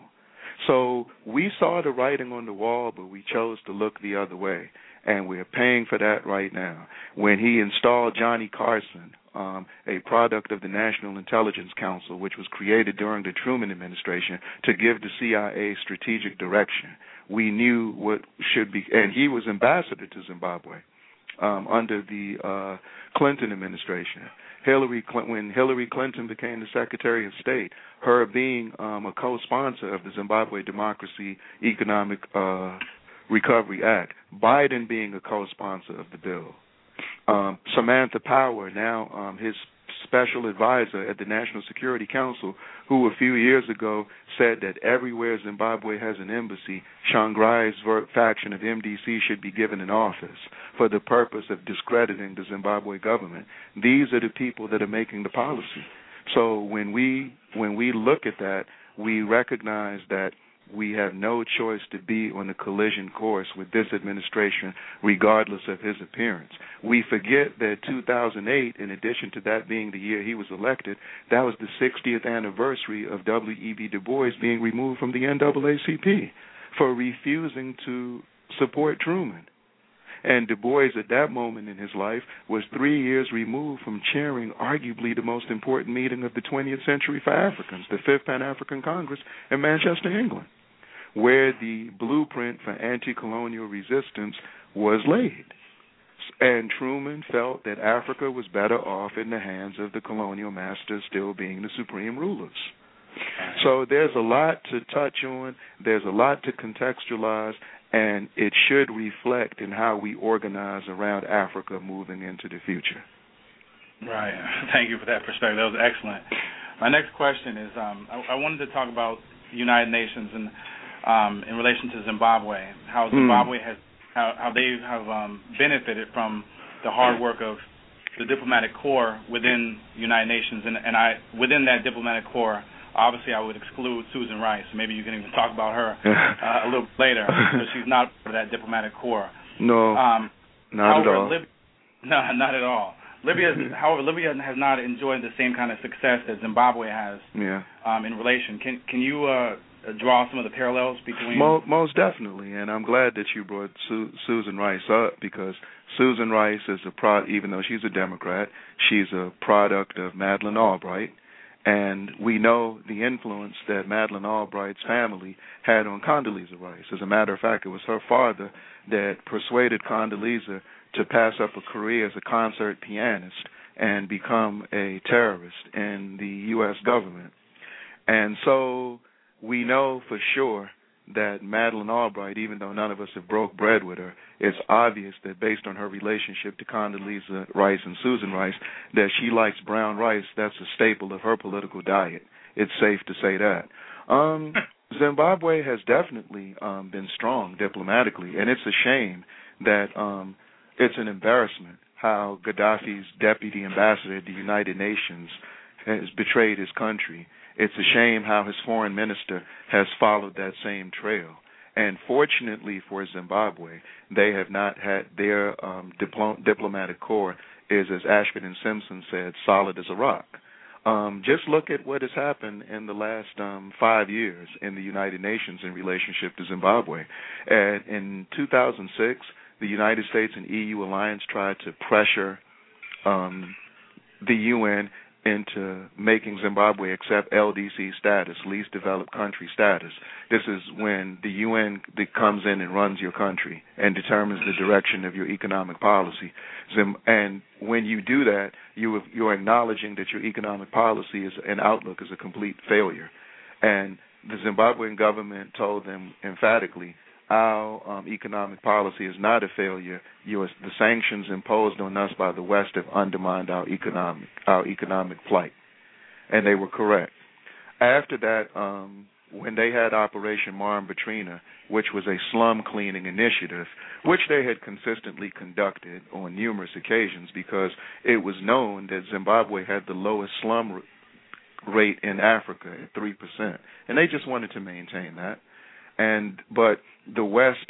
So we saw the writing on the wall, but we chose to look the other way, and we're paying for that right now. When he installed Johnny Carson, Um, a product of the National Intelligence Council, which was created during the Truman administration to give the C I A strategic direction. We knew what should be, and he was ambassador to Zimbabwe um, under the uh, Clinton administration. Hillary Clinton, when Hillary Clinton became the Secretary of State, her being um, a co-sponsor of the Zimbabwe Democracy Economic uh, Recovery Act, Biden being a co-sponsor of the bill. Um, Samantha Power, now um, his special advisor at the National Security Council, who a few years ago said that everywhere Zimbabwe has an embassy, Shanghai's faction of M D C should be given an office for the purpose of discrediting the Zimbabwe government. These are the people that are making the policy. So when we when we look at that, we recognize that we have no choice to be on a collision course with this administration, regardless of his appearance. We forget that two thousand eight, in addition to that being the year he was elected, that was the sixtieth anniversary of W E B Du Bois being removed from the N double A C P for refusing to support Truman. And Du Bois, at that moment in his life, was three years removed from chairing arguably the most important meeting of the twentieth century for Africans, the Fifth Pan-African Congress in Manchester, England, where the blueprint for anti-colonial resistance was laid. And Truman felt that Africa was better off in the hands of the colonial masters still being the supreme rulers. So there's a lot to touch on, there's a lot to contextualize, and it should reflect in how we organize around Africa moving into the future. Right. Thank you for that perspective. That was excellent. My next question is, um, I, I wanted to talk about the United Nations and um, in relation to Zimbabwe, how Zimbabwe mm. has, how, how they have um, benefited from the hard work of the diplomatic corps within the United Nations, and, and I within that diplomatic corps, obviously I would exclude Susan Rice. Maybe you can even talk about her uh, a little later, because she's not part of that diplomatic corps. No, um, not however, at all. Libya, no, not at all. Libya, however, Libya has not enjoyed the same kind of success that Zimbabwe has. Yeah. Um, in relation, can can you uh, draw some of the parallels between? Most, most definitely, and I'm glad that you brought Su- Susan Rice up, because Susan Rice is a pro. Even though she's a Democrat, she's a product of Madeleine Albright, and we know the influence that Madeleine Albright's family had on Condoleezza Rice. As a matter of fact, it was her father that persuaded Condoleezza to pass up a career as a concert pianist and become a terrorist in the U S government. And so we know for sure that Madeleine Albright, even though none of us have broke bread with her, it's obvious that based on her relationship to Condoleezza Rice and Susan Rice, that she likes brown rice. That's a staple of her political diet. It's safe to say that. Um, Zimbabwe has definitely um, been strong diplomatically, and it's a shame that um, it's an embarrassment how Gaddafi's deputy ambassador at the United Nations has betrayed his country. It's a shame how his foreign minister has followed that same trail. And fortunately for Zimbabwe, they have not had their um, diplo- diplomatic corps is, as Ashford and Simpson said, solid as a rock. Um, just look at what has happened in the last um, five years in the United Nations in relationship to Zimbabwe. And in two thousand six, the United States and E U alliance tried to pressure um, the U N into making Zimbabwe accept L D C status, least developed country status. This is when the U N comes in and runs your country and determines the direction of your economic policy. And when you do that, you, you're acknowledging that your economic policy is, and outlook is a complete failure. And the Zimbabwean government told them emphatically, our um, economic policy is not a failure. U S the sanctions imposed on us by the West have undermined our economic our economic plight, and they were correct. After that, um, when they had Operation Marimbatrina, which was a slum cleaning initiative, which they had consistently conducted on numerous occasions, because it was known that Zimbabwe had the lowest slum r- rate in Africa at three percent, and they just wanted to maintain that. And but the West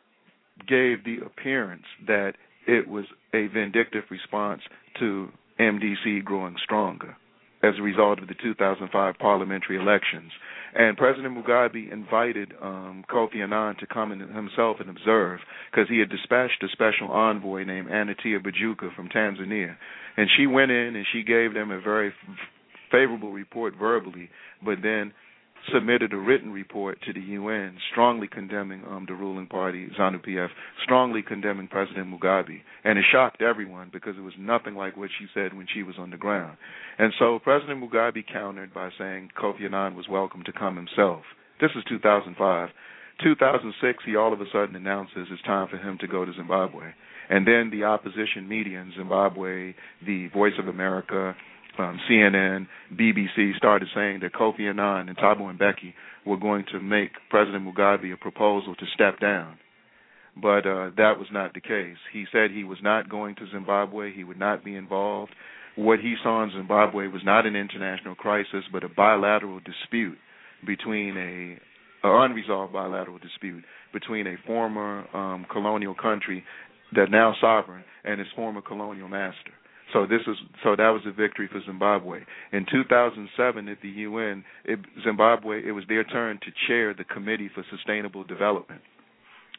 gave the appearance that it was a vindictive response to M D C growing stronger as a result of the two thousand five parliamentary elections. And President Mugabe invited um, Kofi Annan to come in himself and observe, because he had dispatched a special envoy named Anatia Bajuka from Tanzania. And she went in and she gave them a very f- favorable report verbally, but then submitted a written report to the U N strongly condemning um, the ruling party, ZANU-P F, strongly condemning President Mugabe. And it shocked everyone because it was nothing like what she said when she was on the ground. And so President Mugabe countered by saying Kofi Annan was welcome to come himself. This is two thousand five. two thousand six, he all of a sudden announces it's time for him to go to Zimbabwe. And then the opposition media in Zimbabwe, the Voice of America, Um, C N N, B B C started saying that Kofi Annan and Thabo Mbeki were going to make President Mugabe a proposal to step down. But uh, that was not the case. He said he was not going to Zimbabwe. He would not be involved. What he saw in Zimbabwe was not an international crisis, but a bilateral dispute between a, a unresolved bilateral dispute between a former um, colonial country that now sovereign and its former colonial master. So this is so that was a victory for Zimbabwe. In two thousand seven at the U N, it, Zimbabwe, it was their turn to chair the Committee for Sustainable Development.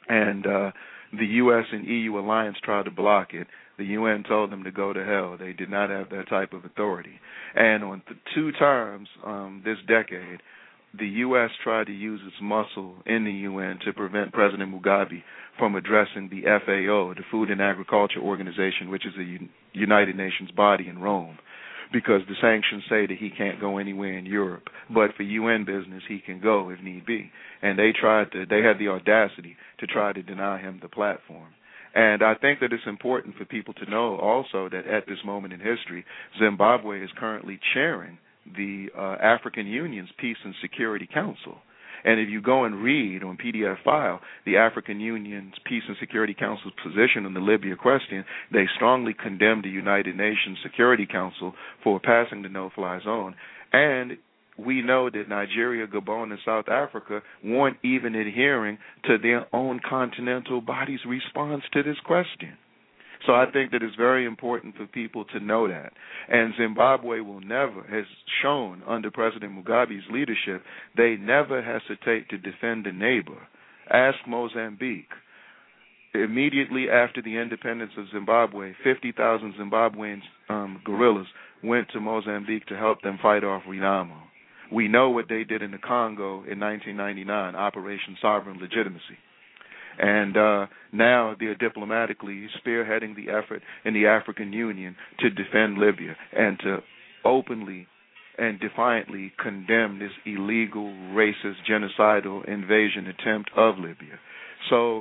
and uh, the U S and E U alliance tried to block it. The U N told them to go to hell. They did not have that type of authority. And on th- two times um, this decade, the U S tried to use its muscle in the U N to prevent President Mugabe from addressing the F A O, the Food and Agriculture Organization, which is a U- United Nations body in Rome, because the sanctions say that he can't go anywhere in Europe. But for U N business, he can go if need be. And they tried to, they had the audacity to try to deny him the platform. And I think that it's important for people to know also that at this moment in history, Zimbabwe is currently chairing the uh, African Union's Peace and Security Council. And if you go and read on P D F file the African Union's Peace and Security Council's position on the Libya question, they strongly condemn the United Nations Security Council for passing the no-fly zone. And we know that Nigeria, Gabon, and South Africa weren't even adhering to their own continental body's response to this question. So I think that it's very important for people to know that. And Zimbabwe will never, has shown under President Mugabe's leadership, they never hesitate to defend a neighbor. Ask Mozambique. Immediately after the independence of Zimbabwe, fifty thousand Zimbabwean um, guerrillas went to Mozambique to help them fight off Renamo. We know what they did in the Congo in nineteen ninety-nine, Operation Sovereign Legitimacy. And uh, now they're diplomatically spearheading the effort in the African Union to defend Libya and to openly and defiantly condemn this illegal, racist, genocidal invasion attempt of Libya. So,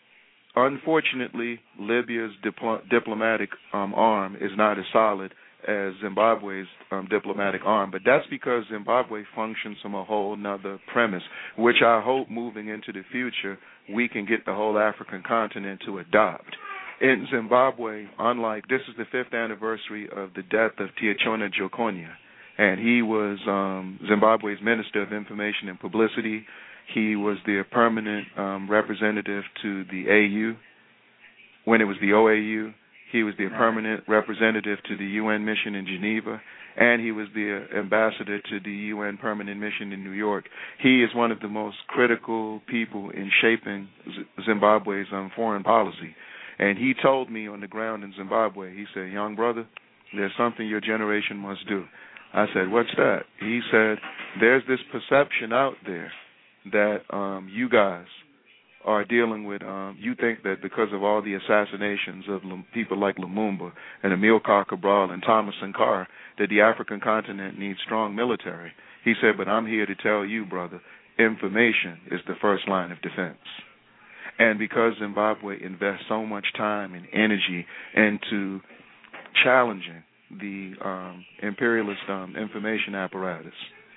unfortunately, Libya's dipl- diplomatic um, arm is not as solid as Zimbabwe's um, diplomatic arm, but that's because Zimbabwe functions from a whole nother premise, which I hope moving into the future we can get the whole African continent to adopt. In Zimbabwe, unlike, this is the fifth anniversary of the death of Tiachona Jokonya, and he was um, Zimbabwe's Minister of Information and Publicity. He was the permanent um, representative to the A U when it was the O A U. He was the permanent representative to the U N mission in Geneva, and he was the ambassador to the U N permanent mission in New York. He is one of the most critical people in shaping Z- Zimbabwe's um, foreign policy. And he told me on the ground in Zimbabwe, he said, young brother, there's something your generation must do. I said, what's that? He said, there's this perception out there that um, you guys are dealing with, um, you think that because of all the assassinations of L- people like Lumumba and Amilcar Cabral and Thomas Sankara, that the African continent needs strong military. He said, but I'm here to tell you, brother, information is the first line of defense. And because Zimbabwe invests so much time and energy into challenging the um, imperialist um, information apparatus,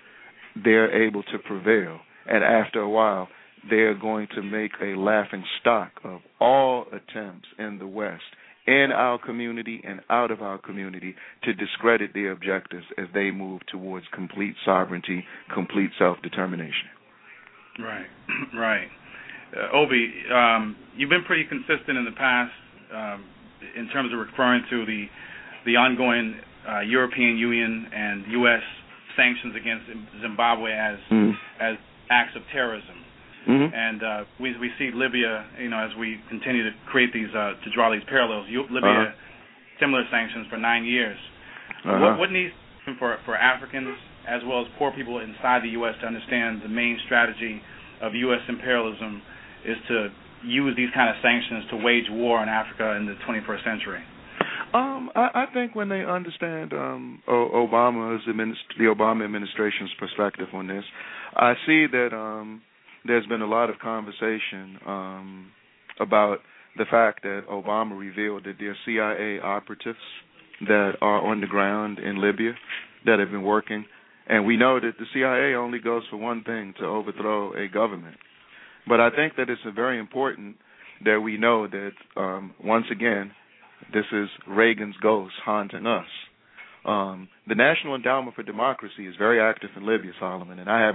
they're able to prevail. And after a while, they're going to make a laughing stock of all attempts in the West, in our community and out of our community, to discredit their objectives as they move towards complete sovereignty, complete self-determination. Right, right. Uh, Obi, um, you've been pretty consistent in the past um, in terms of referring to the the ongoing uh, European Union and U S sanctions against Zimbabwe as mm. as acts of terrorism. Mm-hmm. And uh, we we see Libya, you know, as we continue to create these, uh, to draw these parallels. You, Libya, uh-huh. similar sanctions for nine years. Uh-huh. What, what needs for for Africans as well as poor people inside the U S to understand the main strategy of U S imperialism is to use these kind of sanctions to wage war on Africa in the twenty-first century? Um, I, I think when they understand um, o- Obama's administ- the Obama administration's perspective on this, I see that. Um, There's been a lot of conversation um, about the fact that Obama revealed that there are C I A operatives that are on the ground in Libya that have been working. And we know that the C I A only goes for one thing, to overthrow a government. But I think that it's very important that we know that, um, once again, this is Reagan's ghost haunting us. Um, the National Endowment for Democracy is very active in Libya, Solomon, and I haven't heard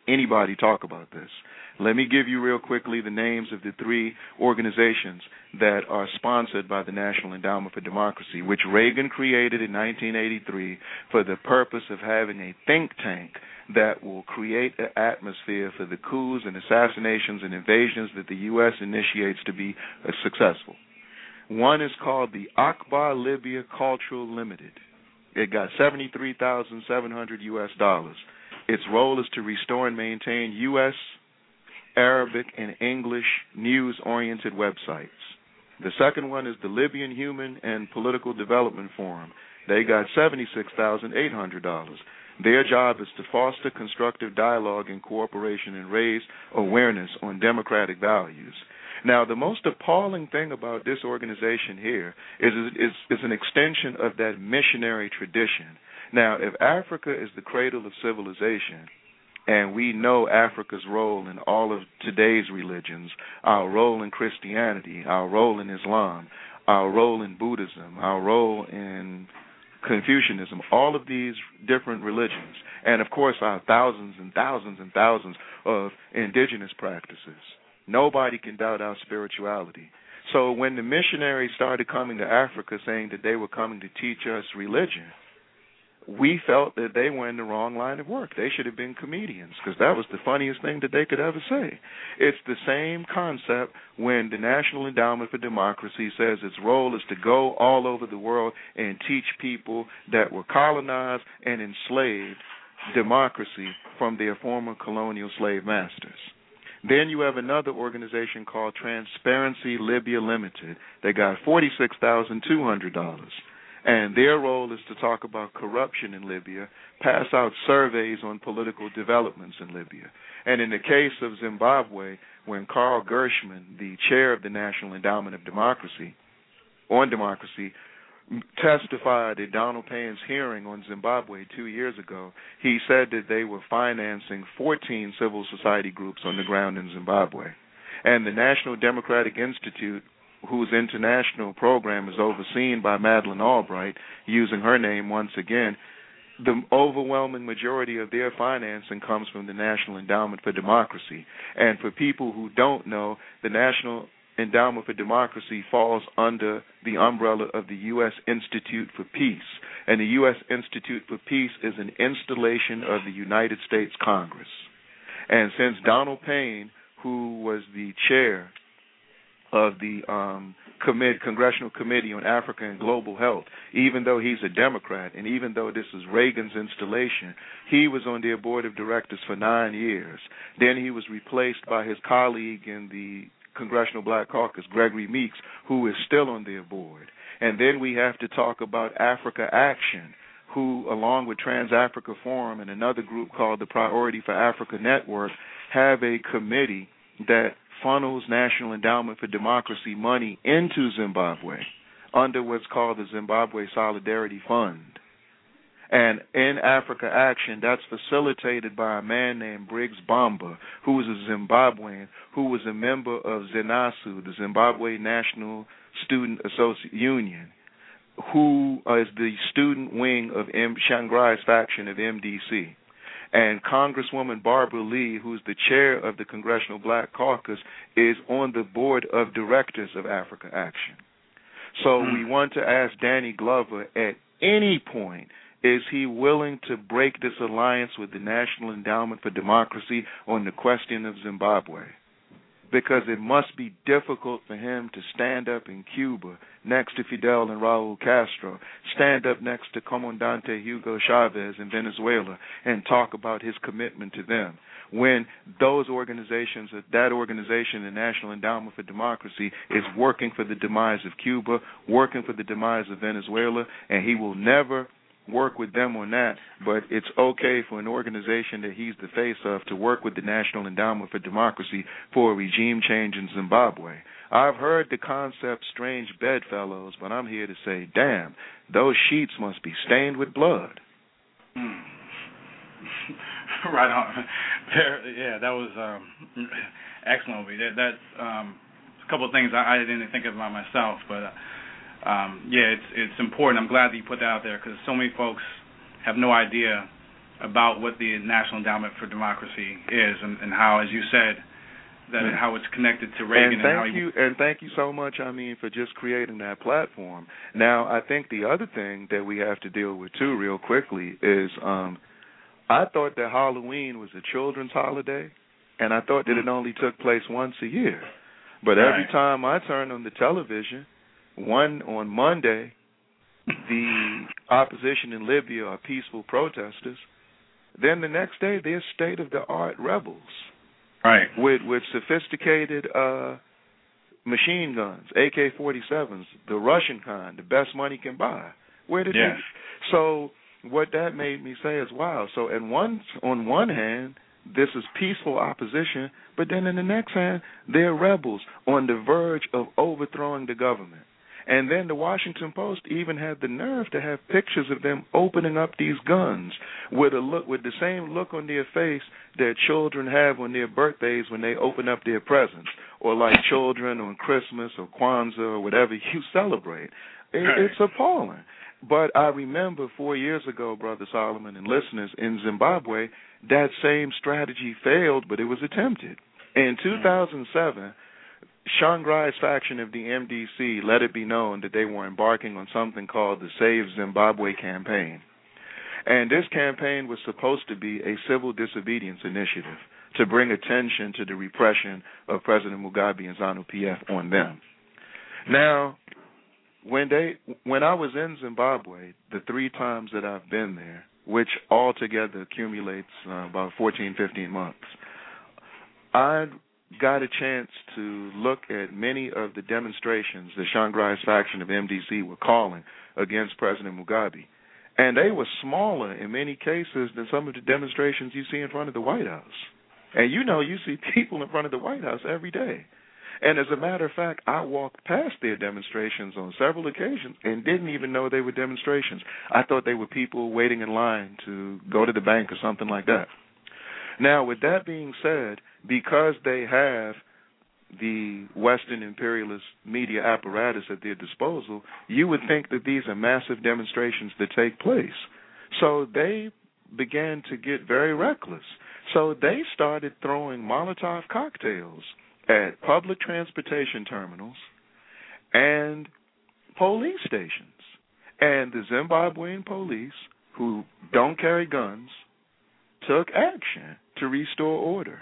anybody talk about this. Let me give you real quickly the names of the three organizations that are sponsored by the National Endowment for Democracy, which Reagan created in nineteen eighty-three for the purpose of having a think tank that will create an atmosphere for the coups and assassinations and invasions that the U S initiates to be uh, successful. One is called the Akbar Libya Cultural Limited. It got seventy-three thousand seven hundred U S dollars. Its role is to restore and maintain U S, Arabic, and English news-oriented websites. The second one is the Libyan Human and Political Development Forum. They got seventy-six thousand eight hundred dollars. Their job is to foster constructive dialogue and cooperation and raise awareness on democratic values. Now, the most appalling thing about this organization here is it's, it's an extension of that missionary tradition. Now, if Africa is the cradle of civilization, and we know Africa's role in all of today's religions, our role in Christianity, our role in Islam, our role in Buddhism, our role in Confucianism, all of these different religions, and of course our thousands and thousands and thousands of indigenous practices. Nobody can doubt our spirituality. So when the missionaries started coming to Africa saying that they were coming to teach us religion, we felt that they were in the wrong line of work. They should have been comedians, because that was the funniest thing that they could ever say. It's the same concept when the National Endowment for Democracy says its role is to go all over the world and teach people that were colonized and enslaved democracy from their former colonial slave masters. Then you have another organization called Transparency Libya Limited. They got forty-six thousand two hundred dollars. And their role is to talk about corruption in Libya, pass out surveys on political developments in Libya. And in the case of Zimbabwe, when Carl Gershman, the chair of the National Endowment of Democracy, on democracy, testified at Donald Payne's hearing on Zimbabwe two years ago, he said that they were financing fourteen civil society groups on the ground in Zimbabwe. And the National Democratic Institute, whose international program is overseen by Madeleine Albright, using her name once again, the overwhelming majority of their financing comes from the National Endowment for Democracy. And for people who don't know, the National Endowment for Democracy falls under the umbrella of the U S Institute for Peace. And the U S Institute for Peace is an installation of the United States Congress. And since Donald Payne, who was the chair of the um, commit, Congressional Committee on Africa and Global Health, even though he's a Democrat and even though this is Reagan's installation, he was on their board of directors for nine years. Then he was replaced by his colleague in the Congressional Black Caucus, Gregory Meeks, who is still on their board. And then we have to talk about Africa Action, who, along with Trans-Africa Forum and another group called the Priority for Africa Network, have a committee that funnels National Endowment for Democracy money into Zimbabwe under what's called the Zimbabwe Solidarity Fund. And in Africa Action, that's facilitated by a man named Briggs Bamba, who is a Zimbabwean, who was a member of ZINASU, the Zimbabwe National Student Association Union, who is the student wing of M- Shangrai's faction of M D C. And Congresswoman Barbara Lee, who's the chair of the Congressional Black Caucus, is on the board of directors of Africa Action. So we want to ask Danny Glover, at any point, is he willing to break this alliance with the National Endowment for Democracy on the question of Zimbabwe? Because it must be difficult for him to stand up in Cuba next to Fidel and Raul Castro, stand up next to Comandante Hugo Chavez in Venezuela and talk about his commitment to them, when those organizations, that organization, the National Endowment for Democracy, is working for the demise of Cuba, working for the demise of Venezuela, and he will never work with them on that, but it's okay for an organization that he's the face of to work with the National Endowment for Democracy for a regime change in Zimbabwe. I've heard the concept strange bedfellows, but I'm here to say, damn, those sheets must be stained with blood. Mm. Right on. Yeah, that was um, excellent. That, that's um, a couple of things I, I didn't think about myself, but uh, Um, yeah, it's it's important. I'm glad that you put that out there because so many folks have no idea about what the National Endowment for Democracy is, and, and how, as you said, that mm-hmm. how it's connected to Reagan. And thank and how you, and thank you so much, I mean, for just creating that platform. Now, I think the other thing that we have to deal with too, real quickly, is um, I thought that Halloween was a children's holiday, and I thought that it only took place once a year. But right. every time I turn on the television, one on Monday, the opposition in Libya are peaceful protesters. Then the next day, they're state-of-the-art rebels, right? With with sophisticated uh, machine guns, A K forty-sevens, the Russian kind, the best money can buy. Where did yeah. they? So what that made me say is, wow. So in one on one hand, this is peaceful opposition, but then in the next hand, they're rebels on the verge of overthrowing the government. And then the Washington Post even had the nerve to have pictures of them opening up these guns with a look, with the same look on their face that children have on their birthdays when they open up their presents, or like children on Christmas or Kwanzaa or whatever you celebrate. It, it's appalling. But I remember four years ago, Brother Solomon and listeners, in Zimbabwe, that same strategy failed, but it was attempted. In two thousand seven, Shangrai's faction of the M D C let it be known that they were embarking on something called the Save Zimbabwe campaign. And this campaign was supposed to be a civil disobedience initiative to bring attention to the repression of President Mugabe and ZANU-P F on them. Now, when they, when I was in Zimbabwe, the three times that I've been there, which altogether accumulates uh, about fourteen, fifteen months, I got a chance to look at many of the demonstrations the Shangrai's faction of M D C were calling against President Mugabe. And they were smaller in many cases than some of the demonstrations you see in front of the White House. And you know, you see people in front of the White House every day. And as a matter of fact, I walked past their demonstrations on several occasions and didn't even know they were demonstrations. I thought they were people waiting in line to go to the bank or something like that. Now, with that being said, because they have the Western imperialist media apparatus at their disposal, you would think that these are massive demonstrations that take place. So they began to get very reckless. So they started throwing Molotov cocktails at public transportation terminals and police stations. And the Zimbabwean police, who don't carry guns, took action to restore order.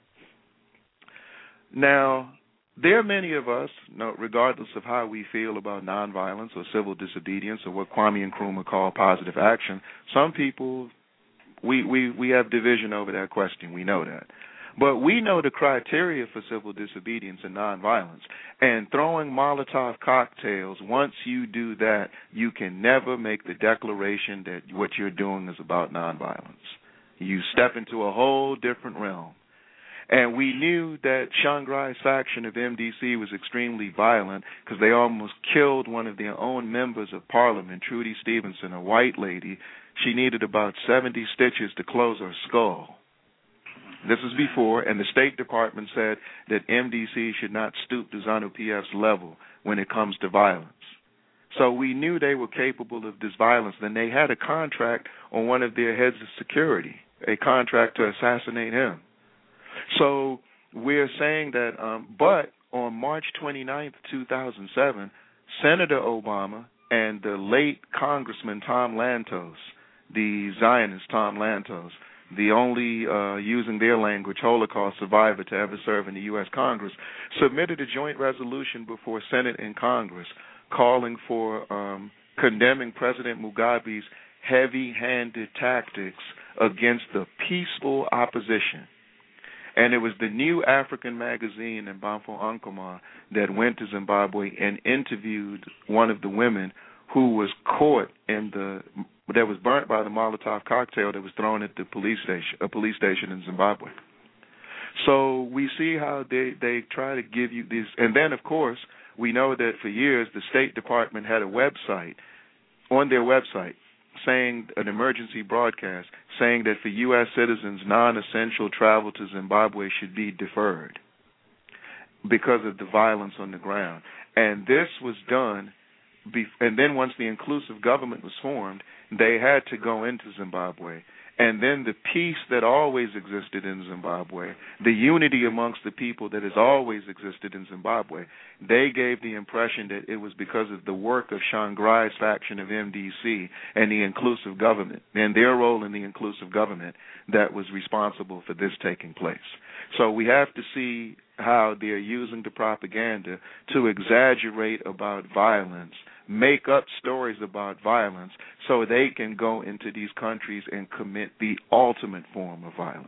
Now, there are many of us, regardless of how we feel about nonviolence or civil disobedience or what Kwame Nkrumah called positive action, some people, we, we, we have division over that question. We know that. But we know the criteria for civil disobedience and nonviolence. And throwing Molotov cocktails, once you do that, you can never make the declaration that what you're doing is about nonviolence. You step into a whole different realm. And we knew that Shangrai's faction of M D C was extremely violent because they almost killed one of their own members of parliament, Trudy Stevenson, a white lady. She needed about seventy stitches to close her skull. This was before, and the State Department said that M D C should not stoop to ZANU-P F's level when it comes to violence. So we knew they were capable of this violence. Then they had a contract on one of their heads of security, a contract to assassinate him. So we're saying that, um, but on March twenty-ninth, two thousand seven, Senator Obama and the late Congressman Tom Lantos, the Zionist Tom Lantos, the only, uh, using their language, Holocaust survivor to ever serve in the U S Congress, submitted a joint resolution before Senate and Congress calling for um, condemning President Mugabe's heavy-handed tactics against the peaceful opposition. And it was the New African magazine in Bamfo Ankoma that went to Zimbabwe and interviewed one of the women who was caught in the that was burnt by the Molotov cocktail that was thrown at the police station, a police station in Zimbabwe. So we see how they, they try to give you these. And then, of course, we know that for years the State Department had a website, on their website, saying, an emergency broadcast, saying that for U S citizens, non-essential travel to Zimbabwe should be deferred because of the violence on the ground. And this was done, be- and then once the inclusive government was formed, they had to go into Zimbabwe and then the peace that always existed in Zimbabwe, the unity amongst the people that has always existed in Zimbabwe, they gave the impression that it was because of the work of Shangrai's faction of M D C and the inclusive government, and their role in the inclusive government, that was responsible for this taking place. So we have to see how they're using the propaganda to exaggerate about violence, make up stories about violence, so they can go into these countries and commit the ultimate form of violence.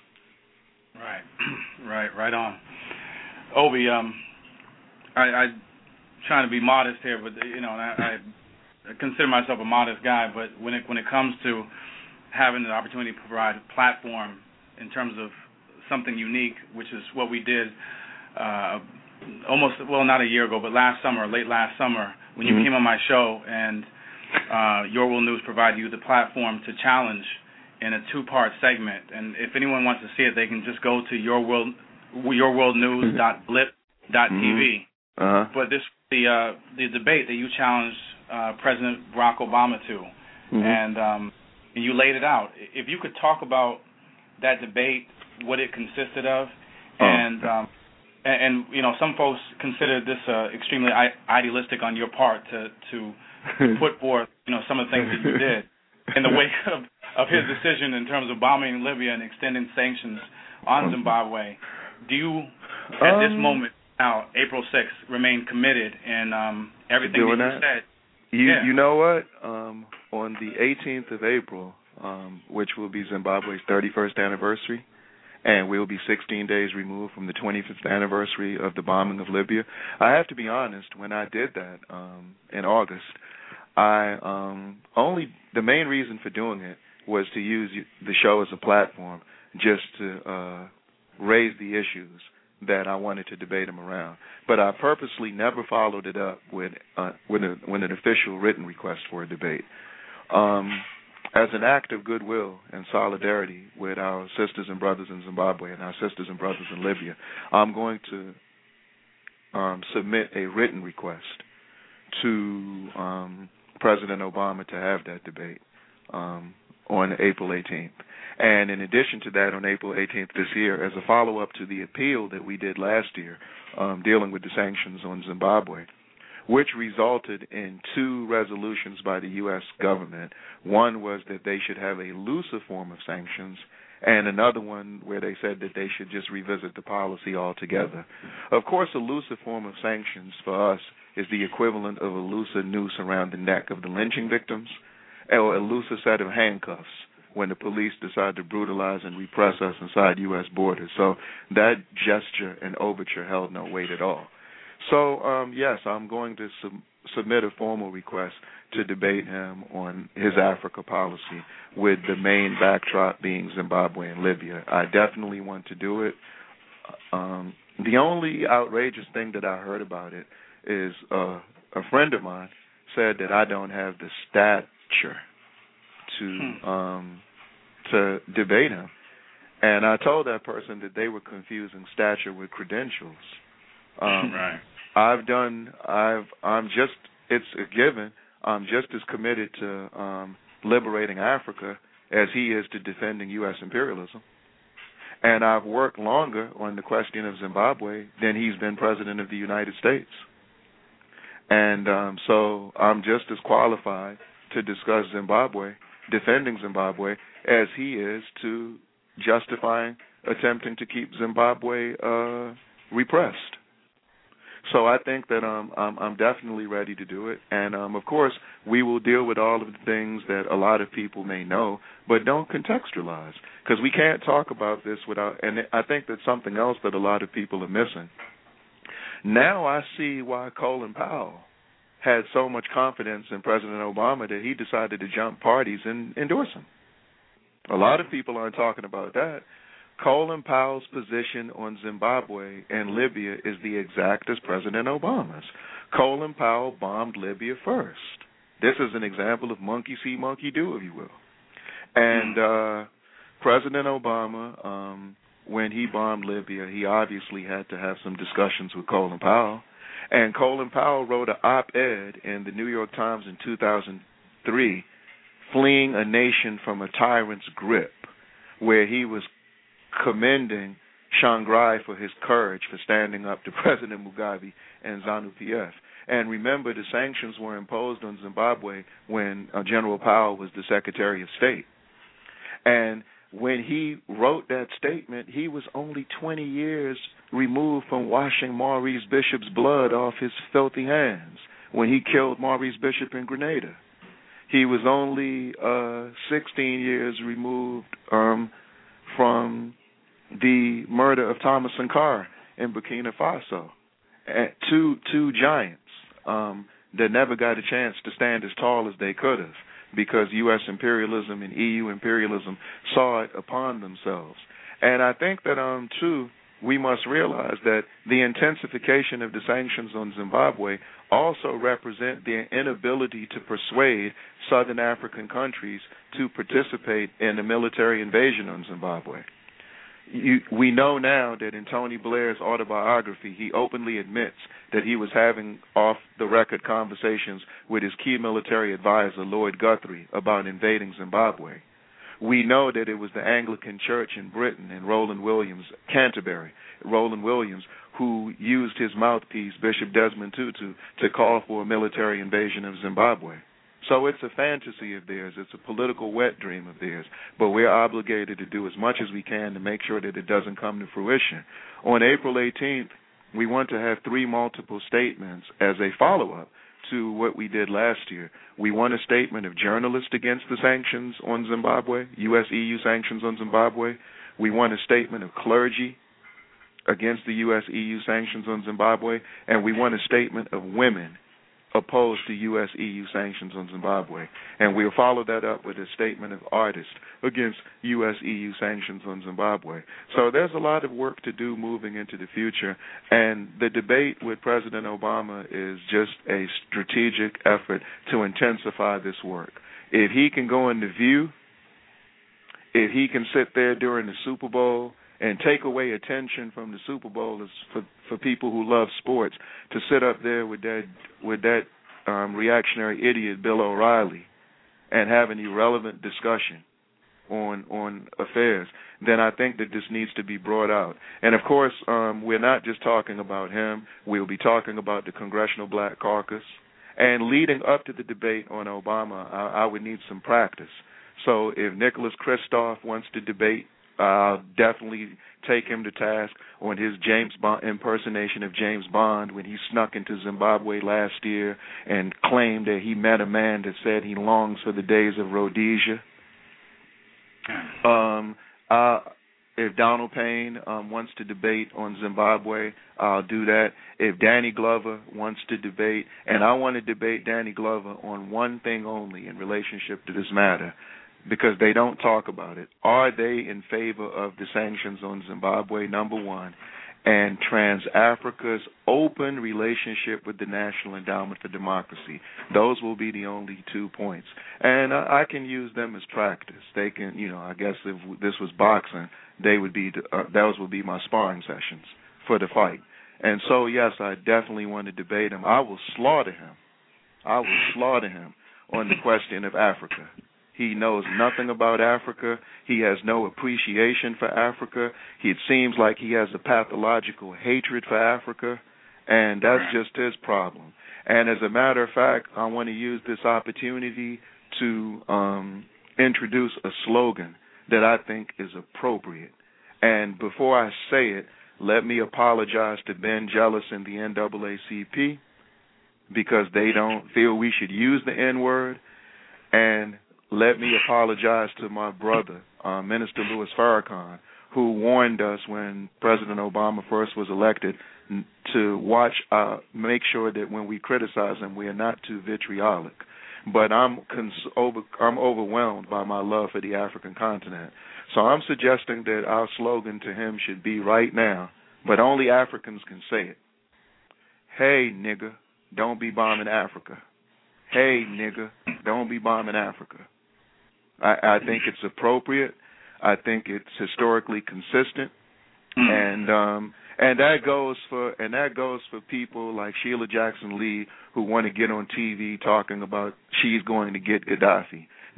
Right, right, right on. Obi, um, I, I trying to be modest here, but you know, I, I consider myself a modest guy. But when it when it comes to having the opportunity to provide a platform in terms of something unique, which is what we did uh, almost, well, not a year ago, but last summer, late last summer, when you mm-hmm. came on my show, and uh, Your World News provided you the platform to challenge in a two-part segment. And if anyone wants to see it, they can just go to your world, your world news dot blip dot t v. Mm-hmm. Uh-huh. But this the uh, the debate that you challenged uh, President Barack Obama to, mm-hmm. and um, and you laid it out. If you could talk about that debate, what it consisted of, oh. and um, and, and you know, some folks consider this uh, extremely idealistic on your part to to put forth, you know, some of the things that you did in the wake of, of his decision in terms of bombing Libya and extending sanctions on Zimbabwe. Do you, at um, this moment now, April sixth, remain committed in um, everything that you that? said? You, yeah. you know what? Um, on the eighteenth of April, um, which will be Zimbabwe's thirty-first anniversary, and we'll be sixteen days removed from the twenty-fifth anniversary of the bombing of Libya. I have to be honest, when I did that um, in August, I um, only, the main reason for doing it was to use the show as a platform just to uh, raise the issues that I wanted to debate them around. But I purposely never followed it up with uh, with, a, with an official written request for a debate. Um, as an act of goodwill and solidarity with our sisters and brothers in Zimbabwe and our sisters and brothers in Libya, I'm going to um, submit a written request to um, President Obama to have that debate um, on April eighteenth. And in addition to that, on April eighteenth this year, as a follow-up to the appeal that we did last year um, dealing with the sanctions on Zimbabwe, which resulted in two resolutions by the U S government. One was that they should have a looser form of sanctions, and another one where they said that they should just revisit the policy altogether. Of course, a looser form of sanctions for us is the equivalent of a looser noose around the neck of the lynching victims, or a looser set of handcuffs when the police decide to brutalize and repress us inside U S borders. So that gesture and overture held no weight at all. So, um, yes, I'm going to sub- submit a formal request to debate him on his Africa policy, with the main backdrop being Zimbabwe and Libya. I definitely want to do it. Um, the only outrageous thing that I heard about it is uh, a friend of mine said that I don't have the stature to um, to debate him, and I told that person that they were confusing stature with credentials. Um, right. I've done. I've. I'm just. It's a given. I'm just as committed to um, liberating Africa as he is to defending U S imperialism, and I've worked longer on the question of Zimbabwe than he's been president of the United States, and um, so I'm just as qualified to discuss Zimbabwe, defending Zimbabwe, as he is to justifying attempting to keep Zimbabwe uh, repressed. So I think that um, I'm, I'm definitely ready to do it. And, um, of course, we will deal with all of the things that a lot of people may know but don't contextualize, because we can't talk about this without – and I think that's something else that a lot of people are missing. Now I see why Colin Powell had so much confidence in President Obama that he decided to jump parties and endorse him. A lot of people aren't talking about that. Colin Powell's position on Zimbabwe and Libya is the exact as President Obama's. Colin Powell bombed Libya first. This is an example of monkey see, monkey do, if you will. And uh, President Obama, um, when he bombed Libya, he obviously had to have some discussions with Colin Powell. And Colin Powell wrote an op-ed in the New York Times in two thousand three fleeing a nation from a tyrant's grip, where he was commending Shangrai for his courage for standing up to President Mugabe and ZANU-P F. And remember, the sanctions were imposed on Zimbabwe when uh, General Powell was the Secretary of State. And when he wrote that statement, he was only twenty years removed from washing Maurice Bishop's blood off his filthy hands when he killed Maurice Bishop in Grenada. He was only uh, sixteen years removed um, from the murder of Thomas Sankara in Burkina Faso. And two two giants um, that never got a chance to stand as tall as they could have, because U S imperialism and E U imperialism saw it upon themselves. And I think that, um, too, we must realize that the intensification of the sanctions on Zimbabwe also represent their inability to persuade Southern African countries to participate in a military invasion on Zimbabwe. You, we know now that in Tony Blair's autobiography, he openly admits that he was having off-the-record conversations with his key military advisor, Lord Guthrie, about invading Zimbabwe. We know that it was the Anglican Church in Britain and Roland Williams, Canterbury, Roland Williams, who used his mouthpiece, Bishop Desmond Tutu, to call for a military invasion of Zimbabwe. So it's a fantasy of theirs. It's a political wet dream of theirs. But we're obligated to do as much as we can to make sure that it doesn't come to fruition. On April eighteenth, we want to have three multiple statements as a follow-up to what we did last year. We want a statement of journalists against the sanctions on Zimbabwe, U S E U sanctions on Zimbabwe. We want a statement of clergy against the U S E U sanctions on Zimbabwe. And we want a statement of women opposed to U S E U sanctions on Zimbabwe. And we'll follow that up with a statement of artists against U S E U sanctions on Zimbabwe. So there's a lot of work to do moving into the future, and the debate with President Obama is just a strategic effort to intensify this work. If he can go in the View, if he can sit there during the Super Bowl and take away attention from the Super Bowl is for for people who love sports, to sit up there with that with that um, reactionary idiot Bill O'Reilly and have an irrelevant discussion on on affairs, then I think that this needs to be brought out. And of course, um, we're not just talking about him. We'll be talking about the Congressional Black Caucus. And leading up to the debate on Obama, I, I would need some practice. So if Nicholas Kristof wants to debate, I'll definitely take him to task on his James Bond impersonation of James Bond when he snuck into Zimbabwe last year and claimed that he met a man that said he longs for the days of Rhodesia. Um, uh, if Donald Payne um, wants to debate on Zimbabwe, I'll do that. If Danny Glover wants to debate, and I want to debate Danny Glover on one thing only in relationship to this matter, because they don't talk about it. Are they in favor of the sanctions on Zimbabwe, number one, and Trans-Africa's open relationship with the National Endowment for Democracy? Those will be the only two points. And uh, I can use them as practice. They can, you know, I guess if this was boxing, they would be, uh, those would be my sparring sessions for the fight. And so, yes, I definitely want to debate him. I will slaughter him. I will slaughter him on the question of Africa. He knows nothing about Africa. He has no appreciation for Africa. He, it seems like he has a pathological hatred for Africa, and that's just his problem. And as a matter of fact, I want to use this opportunity to um, introduce a slogan that I think is appropriate. And before I say it, let me apologize to Ben Jealous and the N double A C P because they don't feel we should use the N-word. And let me apologize to my brother, uh, Minister Louis Farrakhan, who warned us when President Obama first was elected to watch, uh, make sure that when we criticize him, we are not too vitriolic. But I'm cons- over, I'm overwhelmed by my love for the African continent. So I'm suggesting that our slogan to him should be right now, but only Africans can say it. Hey, nigga, don't be bombing Africa. Hey, nigga, don't be bombing Africa. I, I think it's appropriate. I think it's historically consistent, and um, and that goes for and that goes for people like Sheila Jackson Lee who want to get on T V talking about she's going to get Gaddafi.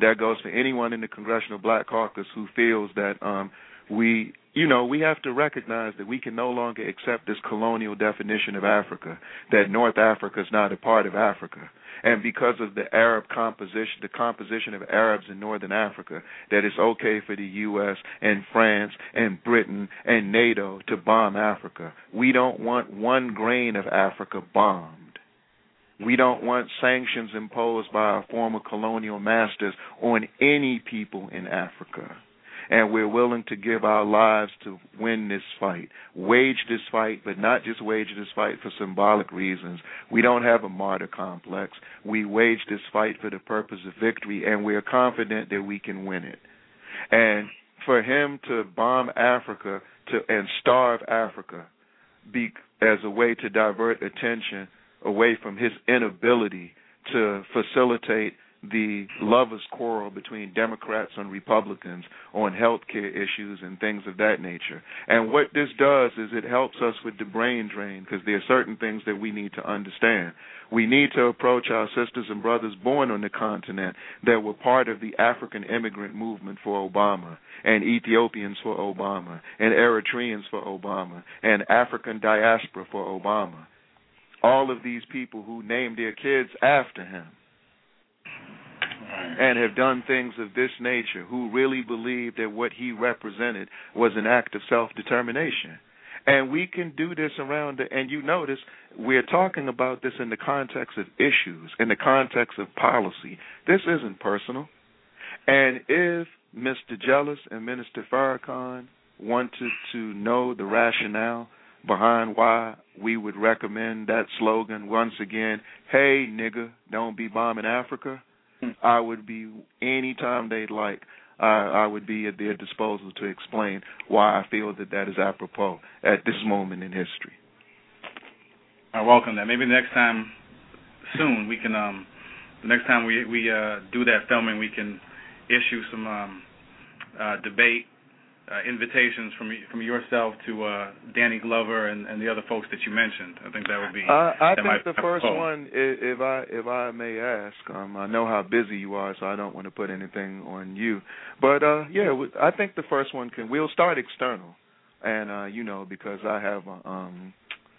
That goes for anyone in the Congressional Black Caucus who feels that um, we, you know, we have to recognize that we can no longer accept this colonial definition of Africa, that North Africa is not a part of Africa. And because of the Arab composition, the composition of Arabs in Northern Africa, that it's okay for the U S and France and Britain and NATO to bomb Africa. We don't want one grain of Africa bombed. We don't want sanctions imposed by our former colonial masters on any people in Africa. And we're willing to give our lives to win this fight, wage this fight, but not just wage this fight for symbolic reasons. We don't have a martyr complex. We wage this fight for the purpose of victory, and we're confident that we can win it. And for him to bomb Africa to and starve Africa be, as a way to divert attention away from his inability to facilitate the lovers' quarrel between Democrats and Republicans on health care issues and things of that nature. And what this does is it helps us with the brain drain, because there are certain things that we need to understand. We need to approach our sisters and brothers born on the continent that were part of the African immigrant movement for Obama, and Ethiopians for Obama, and Eritreans for Obama, and African diaspora for Obama. All of these people who named their kids after him and have done things of this nature, who really believed that what he represented was an act of self-determination. And we can do this around, the, and you notice we're talking about this in the context of issues, in the context of policy. This isn't personal. And if Mister Jealous and Minister Farrakhan wanted to know the rationale behind why we would recommend that slogan once again, hey, nigga, don't be bombing Africa, I would be, anytime they'd like, I, I would be at their disposal to explain why I feel that that is apropos at this moment in history. I welcome that. Maybe the next time, soon, we can, um, the next time we we uh, do that filming, we can issue some um, uh, debate Uh, invitations from from yourself to uh, Danny Glover and, and the other folks that you mentioned. I think that would be. Uh, I think might, the first one, if I if I may ask, um, I know how busy you are, so I don't want to put anything on you. But uh, yeah, I think the first one can. We'll start external, and uh, you know, because I have a, um,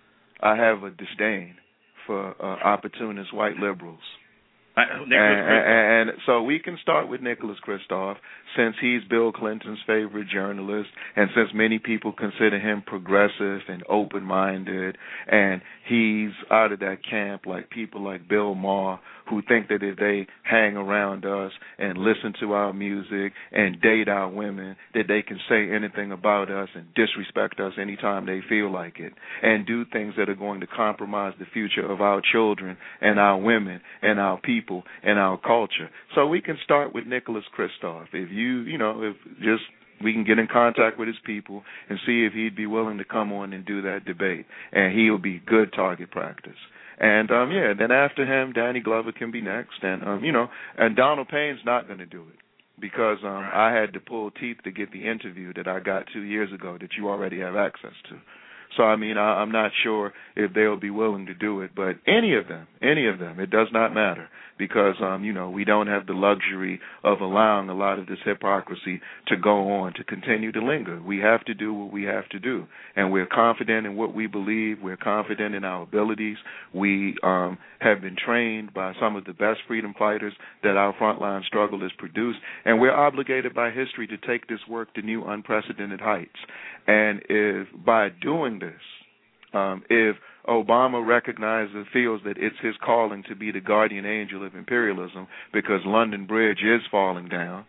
I have a disdain for uh, opportunist white liberals. And, and, and so we can start with Nicholas Kristof, since he's Bill Clinton's favorite journalist, and since many people consider him progressive and open-minded, and he's out of that camp like people like Bill Maher, who think that if they hang around us and listen to our music and date our women, that they can say anything about us and disrespect us anytime they feel like it, and do things that are going to compromise the future of our children and our women and our people and our culture. So we can start with Nicholas Kristof. If you, you know, if just we can get in contact with his people and see if he'd be willing to come on and do that debate, and he'll be good target practice. And um, yeah, then after him, Danny Glover can be next, and um, you know, and Donald Payne's not going to do it because um, I had to pull teeth to get the interview that I got two years ago that you already have access to. So, I mean, I, I'm not sure if they'll be willing to do it, but any of them, any of them, it does not matter because, um, you know, we don't have the luxury of allowing a lot of this hypocrisy to go on, to continue to linger. We have to do what we have to do, and we're confident in what we believe. We're confident in our abilities. We um, have been trained by some of the best freedom fighters that our frontline struggle has produced, and we're obligated by history to take this work to new unprecedented heights. And if by doing this, um, if Obama recognizes, feels that it's his calling to be the guardian angel of imperialism because London Bridge is falling down,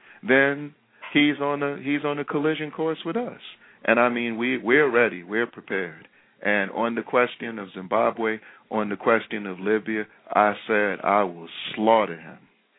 then he's on a he's on a collision course with us. And I mean, we we're ready, we're prepared. And on the question of Zimbabwe, on the question of Libya, I said I will slaughter him,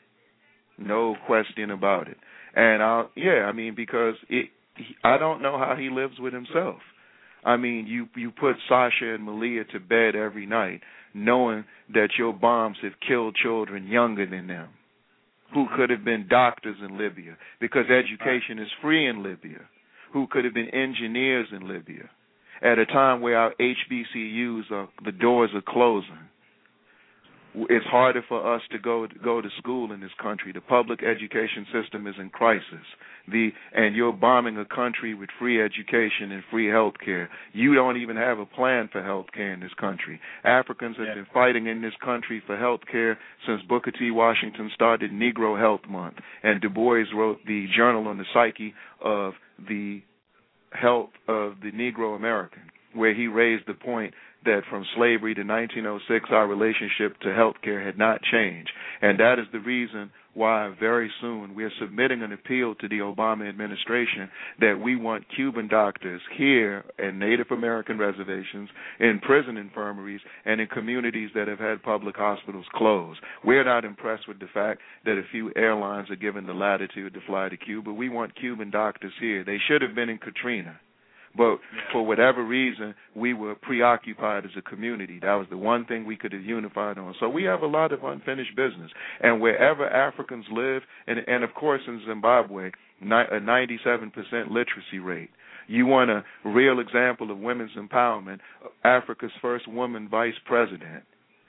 no question about it. And I'll yeah, I mean because it. I don't know how he lives with himself. I mean, you, you put Sasha and Malia to bed every night knowing that your bombs have killed children younger than them who could have been doctors in Libya because education is free in Libya, who could have been engineers in Libya at a time where our H B C Us, are, the doors are closing. it's harder for us to go to go to school in this country. The public education system is in crisis. The and you're bombing a country with free education and free health care. You don't even have a plan for health care in this country. Africans have yeah. been fighting in this country for health care since Booker T. Washington started Negro Health Month, and Du Bois wrote the Journal on the Psyche of the Health of the Negro American, where he raised the point that from slavery to nineteen oh six, our relationship to health care had not changed. And that is the reason why very soon we're submitting an appeal to the Obama administration that we want Cuban doctors here in Native American reservations, in prison infirmaries, and in communities that have had public hospitals closed. We're not impressed with the fact that a few airlines are given the latitude to fly to Cuba. We want Cuban doctors here. They should have been in Katrina. But for whatever reason, we were preoccupied as a community. That was the one thing we could have unified on. So we have a lot of unfinished business. And wherever Africans live, and, and of course in Zimbabwe, a ninety-seven percent literacy rate. You want a real example of women's empowerment, Africa's first woman vice president,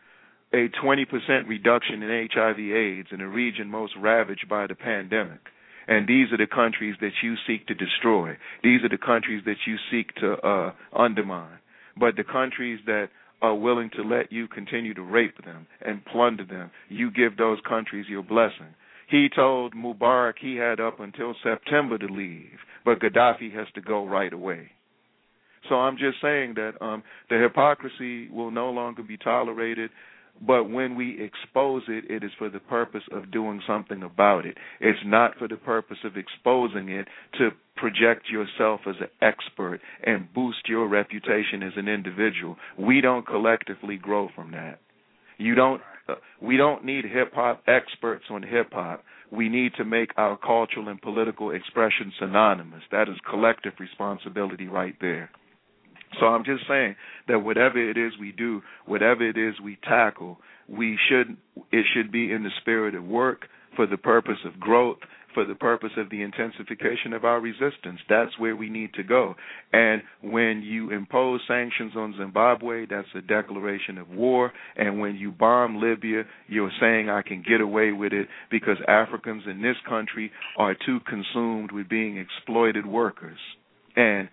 a twenty percent reduction in H I V AIDS in a region most ravaged by the pandemic. And these are the countries that you seek to destroy. These are the countries that you seek to uh, undermine. But the countries that are willing to let you continue to rape them and plunder them, you give those countries your blessing. He told Mubarak he had up until September to leave, but Gaddafi has to go right away. So I'm just saying that um, the hypocrisy will no longer be tolerated. But when we expose it, it is for the purpose of doing something about it. It's not for the purpose of exposing it to project yourself as an expert and boost your reputation as an individual. We don't collectively grow from that. You don't. Uh, we don't need hip-hop experts on hip-hop. We need to make our cultural and political expression synonymous. That is collective responsibility right there. So I'm just saying that whatever it is we do, whatever it is we tackle, we should it should be in the spirit of work, for the purpose of growth, for the purpose of the intensification of our resistance. That's where we need to go. And when you impose sanctions on Zimbabwe, that's a declaration of war. And when you bomb Libya, you're saying I can get away with it because Africans in this country are too consumed with being exploited workers and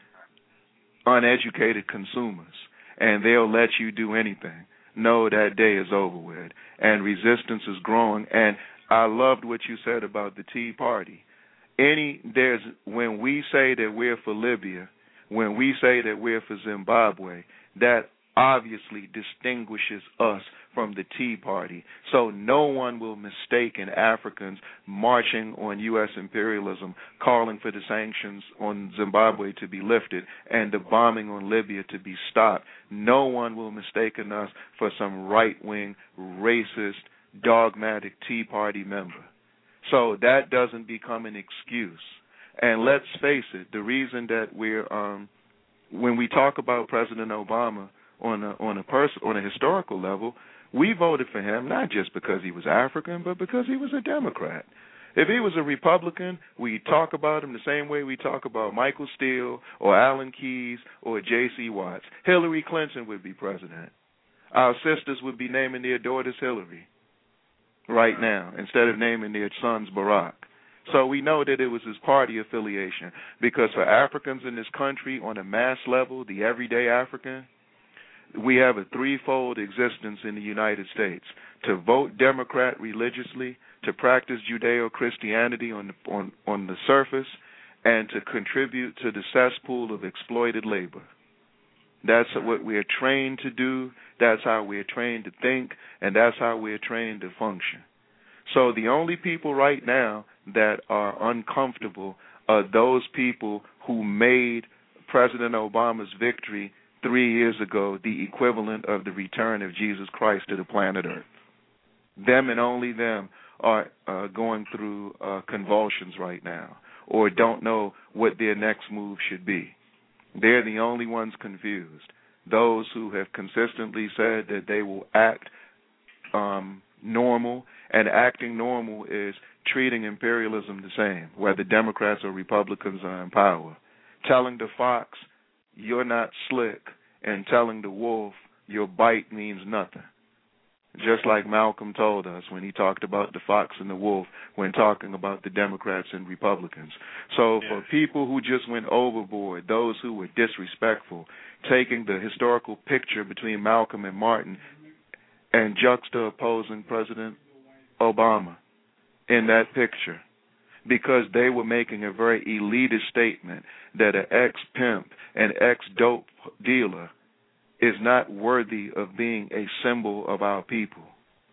uneducated consumers, and they'll let you do anything. No, that day is over with, and resistance is growing. And I loved what you said about the Tea Party. Any there's when we say that we're for Libya, when we say that we're for Zimbabwe, that obviously distinguishes us from the Tea Party. So no one will mistake Africans marching on U S imperialism, calling for the sanctions on Zimbabwe to be lifted and the bombing on Libya to be stopped. No one will mistake us for some right-wing, racist, dogmatic Tea Party member. So that doesn't become an excuse. And let's face it, the reason that we're, um, when we talk about President Obama, on a on a pers- on a historical level, we voted for him not just because he was African, but because he was a Democrat. If he was a Republican, we talk about him the same way we talk about Michael Steele or Alan Keyes or J C Watts. Hillary Clinton would be president. Our sisters would be naming their daughters Hillary right now instead of naming their sons Barack. So we know that it was his party affiliation, because for Africans in this country on a mass level, the everyday African, we have a threefold existence in the United States: to vote Democrat religiously, to practice Judeo-Christianity on the, on, on the surface, and to contribute to the cesspool of exploited labor. That's what we're trained to do, that's how we're trained to think, and that's how we're trained to function. So the only people right now that are uncomfortable are those people who made President Obama's victory three years ago the equivalent of the return of Jesus Christ to the planet Earth. Them and only them are uh, going through uh, convulsions right now, or don't know what their next move should be. They're the only ones confused. Those who have consistently said that they will act um, normal, and acting normal is treating imperialism the same, whether Democrats or Republicans are in power. Telling the fox, you're not slick, and telling the wolf, your bite means nothing. just like Malcolm told us when he talked about the fox and the wolf when talking about the Democrats and Republicans. So for people who just went overboard, those who were disrespectful, taking the historical picture between Malcolm and Martin and juxtaposing President Obama in that picture, because they were making a very elitist statement that an ex-pimp, an ex-dope dealer is not worthy of being a symbol of our people.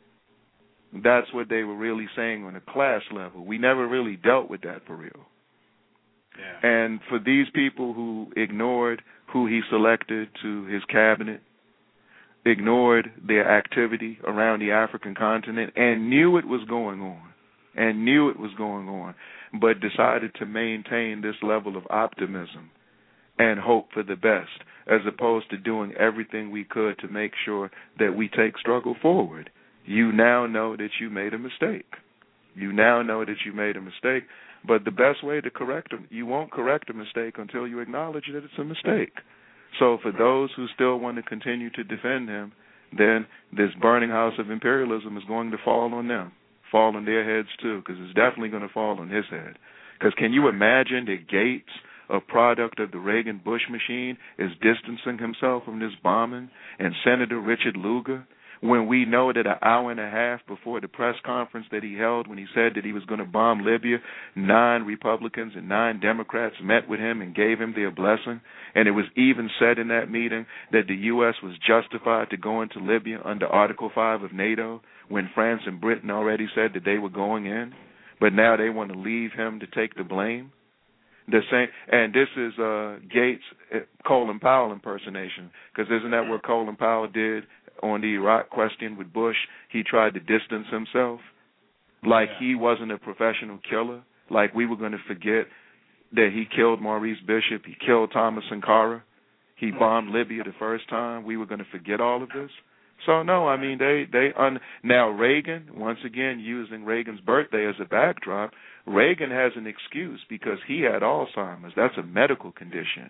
That's what they were really saying on a class level. We never really dealt with that for real. Yeah. And for these people who ignored who he selected to his cabinet, ignored their activity around the African continent, and knew it was going on, and knew it was going on, but decided to maintain this level of optimism and hope for the best, as opposed to doing everything we could to make sure that we take struggle forward. You now know that you made a mistake. You now know that you made a mistake, but the best way to correct them, you won't correct a mistake until you acknowledge that it's a mistake. So for those who still want to continue to defend him, then this burning house of imperialism is going to fall on them, fall on their heads too, because it's definitely going to fall on his head. Because can you imagine that Gates, a product of the Reagan-Bush machine, is distancing himself from this bombing, and Senator Richard Lugar, when we know that an hour and a half before the press conference that he held when he said that he was going to bomb Libya, nine Republicans and nine Democrats met with him and gave him their blessing, and it was even said in that meeting that the U S was justified to go into Libya under Article five of NATO when France and Britain already said that they were going in, but now they want to leave him to take the blame. The same, and this is uh, Gates' uh, Colin Powell impersonation, because isn't that what Colin Powell did on the Iraq question with Bush? He tried to distance himself, like yeah. he wasn't a professional killer, like we were going to forget that he killed Maurice Bishop, he killed Thomas Sankara, he bombed Libya the first time. We were going to forget all of this. So no, I mean they they un, now Reagan, once again using Reagan's birthday as a backdrop, Reagan has an excuse because he had Alzheimer's. That's a medical condition.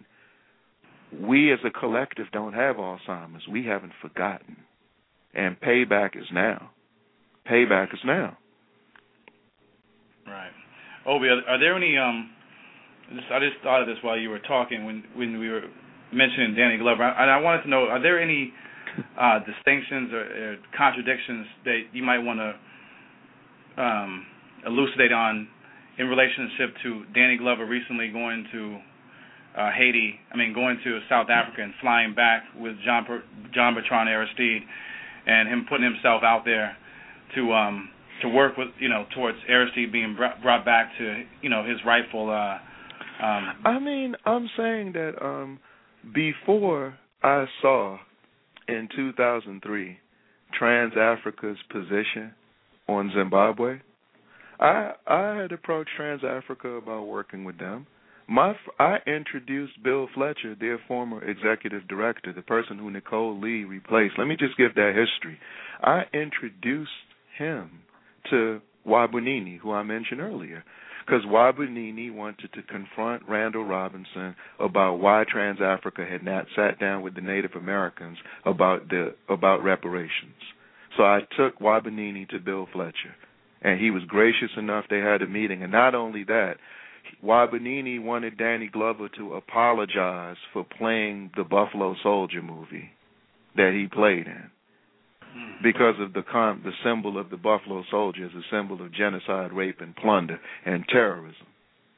We as a collective don't have Alzheimer's. We haven't forgotten. And payback is now. Payback is now. Right. Obi, are, are there any, um, just, I just thought of this while you were talking when, when we were mentioning Danny Glover. And I, I wanted to know, are there any uh, distinctions or, or contradictions that you might want to um, elucidate on in relationship to Danny Glover recently going to uh, Haiti, I mean going to South Africa and flying back with John John Bertrand Aristide, and him putting himself out there to um, to work with, you know, towards Aristide being brought back to, you know, his rightful. Uh, um, I mean, I'm saying that um, before I saw in two thousand three Trans-Africa's position on Zimbabwe, I I had approached Trans-Africa about working with them. My I introduced Bill Fletcher, their former executive director, the person who Nicole Lee replaced. Let me just give that history. I introduced him to Wabunini, who I mentioned earlier, because Wabunini wanted to confront Randall Robinson about why Trans-Africa had not sat down with the Native Americans about the about reparations. So I took Wabunini to Bill Fletcher, and he was gracious enough. They had a meeting, and not only that, Wabunini wanted Danny Glover to apologize for playing the Buffalo Soldier movie that he played in, because of the com- the symbol of the Buffalo Soldier is a symbol of genocide, rape, and plunder, and terrorism.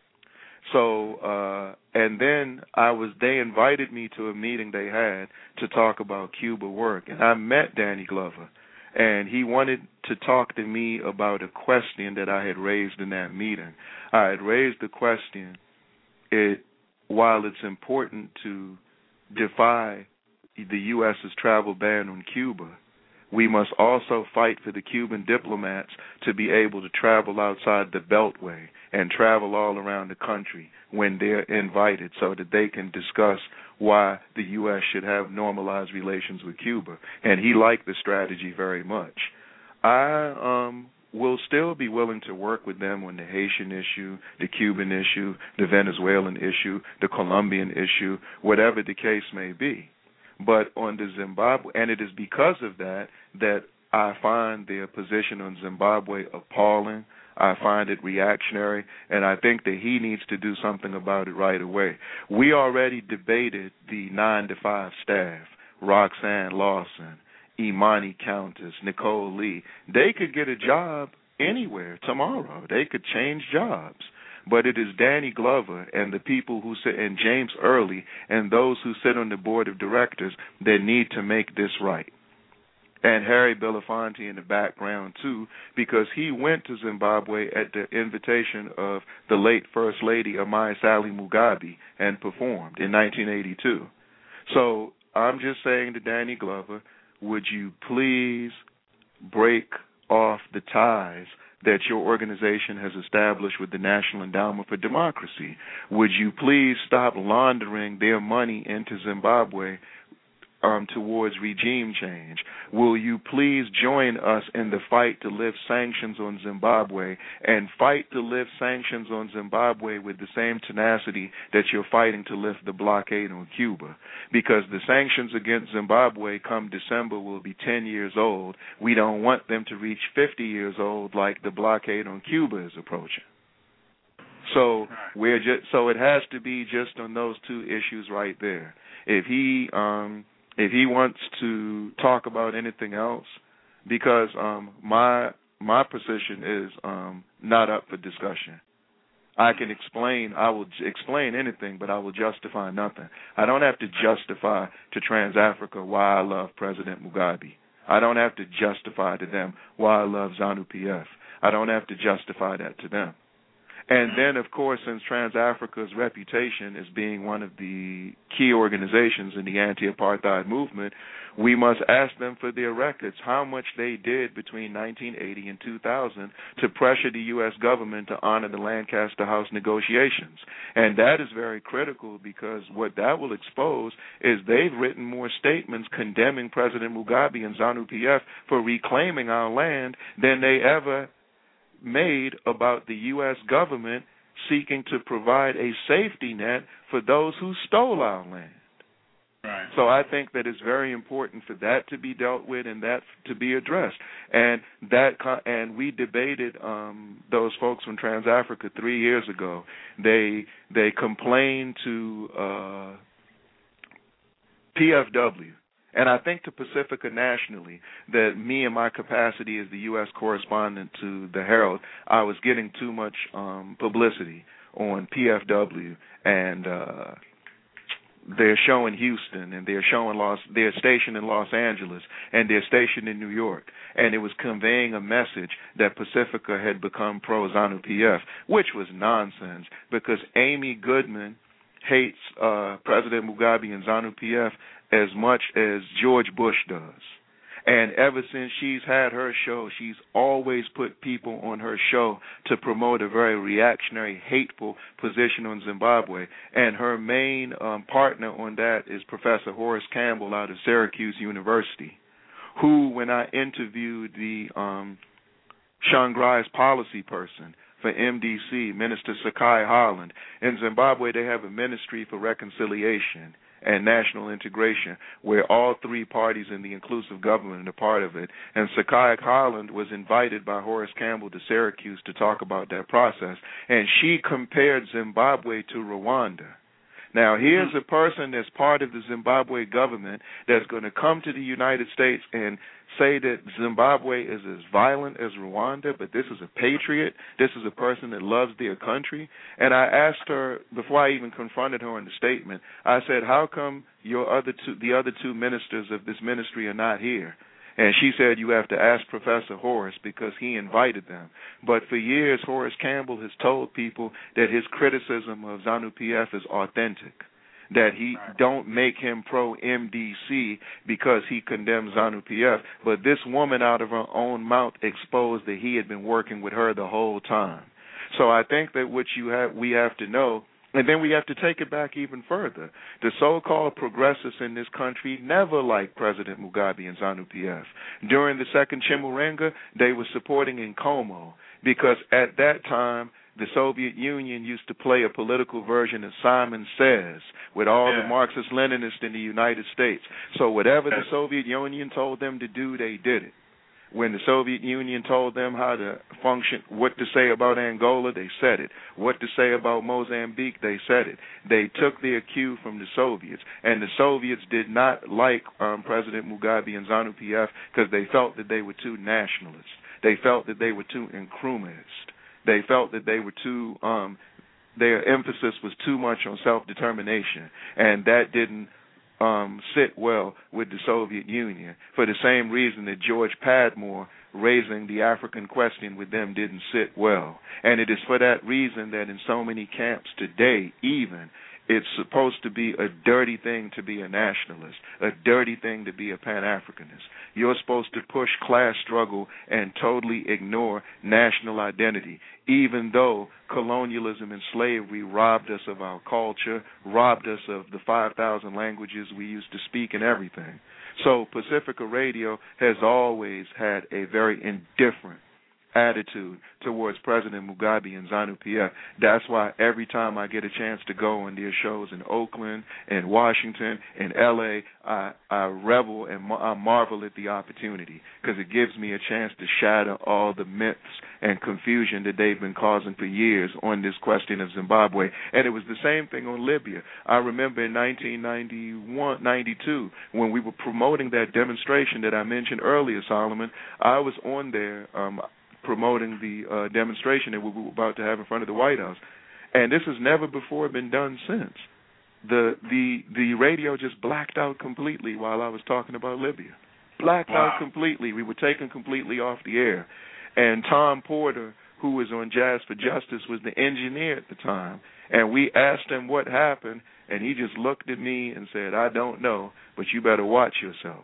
So, uh, and then I was, they invited me to a meeting they had to talk about Cuba work, and I met Danny Glover, and he wanted to talk to me about a question that I had raised in that meeting. I had raised the question, it, while it's important to defy the U S's travel ban on Cuba, we must also fight for the Cuban diplomats to be able to travel outside the Beltway and travel all around the country when they're invited, so that they can discuss why the U S should have normalized relations with Cuba. And he liked the strategy very much. I um, will still be willing to work with them on the Haitian issue, the Cuban issue, the Venezuelan issue, the Colombian issue, whatever the case may be. But on the Zimbabwe, and it is because of that that I find their position on Zimbabwe appalling. I find it reactionary, and I think that he needs to do something about it right away. We already debated the nine to five staff, Roxanne Lawson, Imani Countess, Nicole Lee. They could get a job anywhere tomorrow. They could change jobs. But it is Danny Glover and the people who sit, and James Early, and those who sit on the board of directors that need to make this right. And Harry Belafonte in the background, too, because he went to Zimbabwe at the invitation of the late First Lady Amai Sally Mugabe and performed in nineteen eighty-two. So I'm just saying to Danny Glover, would you please break off the ties that your organization has established with the National Endowment for Democracy? Would you please stop laundering their money into Zimbabwe um, towards regime change? Will you please join us in the fight to lift sanctions on Zimbabwe and fight to lift sanctions on Zimbabwe with the same tenacity that you're fighting to lift the blockade on Cuba? Because the sanctions against Zimbabwe come December will be ten years old. We don't want them to reach fifty years old like the blockade on Cuba is approaching. So we're just, so it has to be just on those two issues right there. If he um, if he wants to talk about anything else, because um, my my position is um, not up for discussion. I can explain, I will explain anything, but I will justify nothing. I don't have to justify to Trans-Africa why I love President Mugabe. I don't have to justify to them why I love ZANU-P F. I don't have to justify that to them. And then, of course, since Trans-Africa's reputation as being one of the key organizations in the anti-apartheid movement, we must ask them for their records, how much they did between nineteen eighty and two thousand to pressure the U S government to honor the Lancaster House negotiations. And that is very critical, because what that will expose is they've written more statements condemning President Mugabe and ZANU-P F for reclaiming our land than they ever made about the U S government seeking to provide a safety net for those who stole our land. Right. So I think that it's very important for that to be dealt with and that to be addressed. And that and we debated um, those folks from Trans-Africa three years ago. They they complained to uh, P F W. And I think to Pacifica nationally, that me in my capacity as the U S correspondent to the Herald, I was getting too much um, publicity on P F W and uh, their show in Houston, and their show in Los, their station in Los Angeles, and their station in New York, and it was conveying a message that Pacifica had become pro ZANU-P F, which was nonsense, because Amy Goodman hates uh, President Mugabe and ZANU-P F as much as George Bush does. And ever since she's had her show, she's always put people on her show to promote a very reactionary, hateful position on Zimbabwe. And her main um, partner on that is Professor Horace Campbell out of Syracuse University, who, when I interviewed the um, Shangri's policy person for M D C, Minister Sakai Holland, in Zimbabwe they have a Ministry for Reconciliation and National Integration, where all three parties in the inclusive government are part of it. And Sakai Holland was invited by Horace Campbell to Syracuse to talk about that process, and she compared Zimbabwe to Rwanda. Now, here's a person that's part of the Zimbabwe government that's going to come to the United States and say that Zimbabwe is as violent as Rwanda, but this is a patriot. This is a person that loves their country. And I asked her, before I even confronted her on the statement, I said, how come your other two, the other two ministers of this ministry are not here? And she said, you have to ask Professor Horace because he invited them. But for years, Horace Campbell has told people that his criticism of ZANU-P F is authentic, that he don't make him pro-M D C because he condemns ZANU-P F. But this woman out of her own mouth exposed that he had been working with her the whole time. So I think that what you have, we have to know, and then we have to take it back even further. The so-called progressives in this country never liked President Mugabe and ZANU-P F. During the second Chimurenga, they were supporting Nkomo because at that time, the Soviet Union used to play a political version of Simon Says with all yeah. the Marxist-Leninists in the United States. So whatever the Soviet Union told them to do, they did it. When the Soviet Union told them how to function, what to say about Angola, they said it. What to say about Mozambique, they said it. They took their cue from the Soviets. And the Soviets did not like um, President Mugabe and ZANU-P F because they felt that they were too nationalist. They felt that they were too Nkrumahist. They felt that they were too, um, their emphasis was too much on self-determination. And that didn't Um, sit well with the Soviet Union for the same reason that George Padmore raising the African question with them didn't sit well. And it is for that reason that in so many camps today, even, it's supposed to be a dirty thing to be a nationalist, a dirty thing to be a Pan-Africanist. You're supposed to push class struggle and totally ignore national identity, even though colonialism and slavery robbed us of our culture, robbed us of the five thousand languages we used to speak and everything. So Pacifica Radio has always had a very indifferent attitude towards President Mugabe and ZANU-P F. That's why every time I get a chance to go on their shows in Oakland and Washington and L A, I, I revel and mar- I marvel at the opportunity because it gives me a chance to shatter all the myths and confusion that they've been causing for years on this question of Zimbabwe. And it was the same thing on Libya. I remember in nineteen ninety-one, ninety-two, when we were promoting that demonstration that I mentioned earlier, Solomon, I was on there um, promoting the uh, demonstration that we were about to have in front of the White House. And this has never before been done since. The the the radio just blacked out completely while I was talking about Libya. Blacked wow. out completely. We were taken completely off the air. And Tom Porter, who was on Jazz for Justice, was the engineer at the time. And we asked him what happened, and he just looked at me and said, I don't know, but you better watch yourself.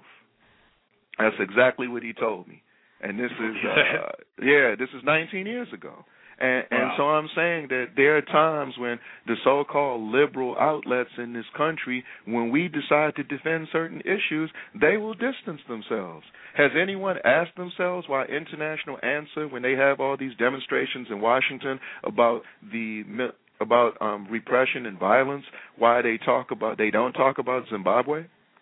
That's exactly what he told me. And this is, uh, yeah, this is nineteen years ago. And, and wow. so I'm saying that there are times when the so-called liberal outlets in this country, when we decide to defend certain issues, they will distance themselves. Has anyone asked themselves why International Answer, when they have all these demonstrations in Washington about the about um, repression and violence, why they talk about they don't talk about Zimbabwe?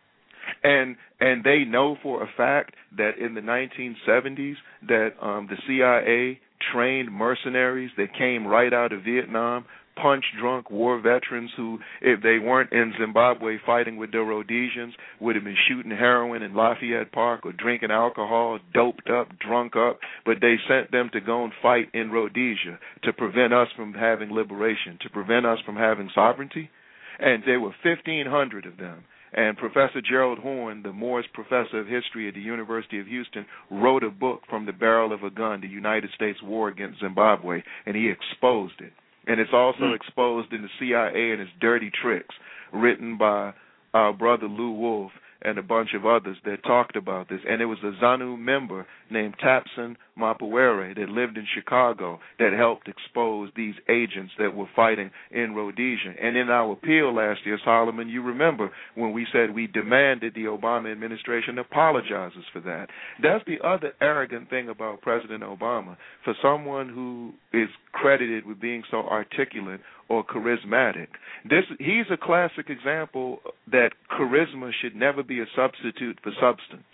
And and they know for a fact that in the nineteen seventies that um, the C I A trained mercenaries that came right out of Vietnam, punch-drunk war veterans who, if they weren't in Zimbabwe fighting with the Rhodesians, would have been shooting heroin in Lafayette Park or drinking alcohol, doped up, drunk up, but they sent them to go and fight in Rhodesia to prevent us from having liberation, to prevent us from having sovereignty. And there were fifteen hundred of them. And Professor Gerald Horne, the Morris Professor of History at the University of Houston, wrote a book, From the Barrel of a Gun, The United States War Against Zimbabwe, and he exposed it. And it's also mm. exposed in the C I A and its Dirty Tricks, written by our brother Lou Wolf and a bunch of others that talked about this. And it was a ZANU member named Tapson Mapawere that lived in Chicago that helped expose these agents that were fighting in Rhodesia. And in our appeal last year, Solomon, you remember when we said we demanded the Obama administration apologizes for that. That's the other arrogant thing about President Obama. For someone who is credited with being so articulate or charismatic, this he's a classic example that charisma should never be a substitute for substance.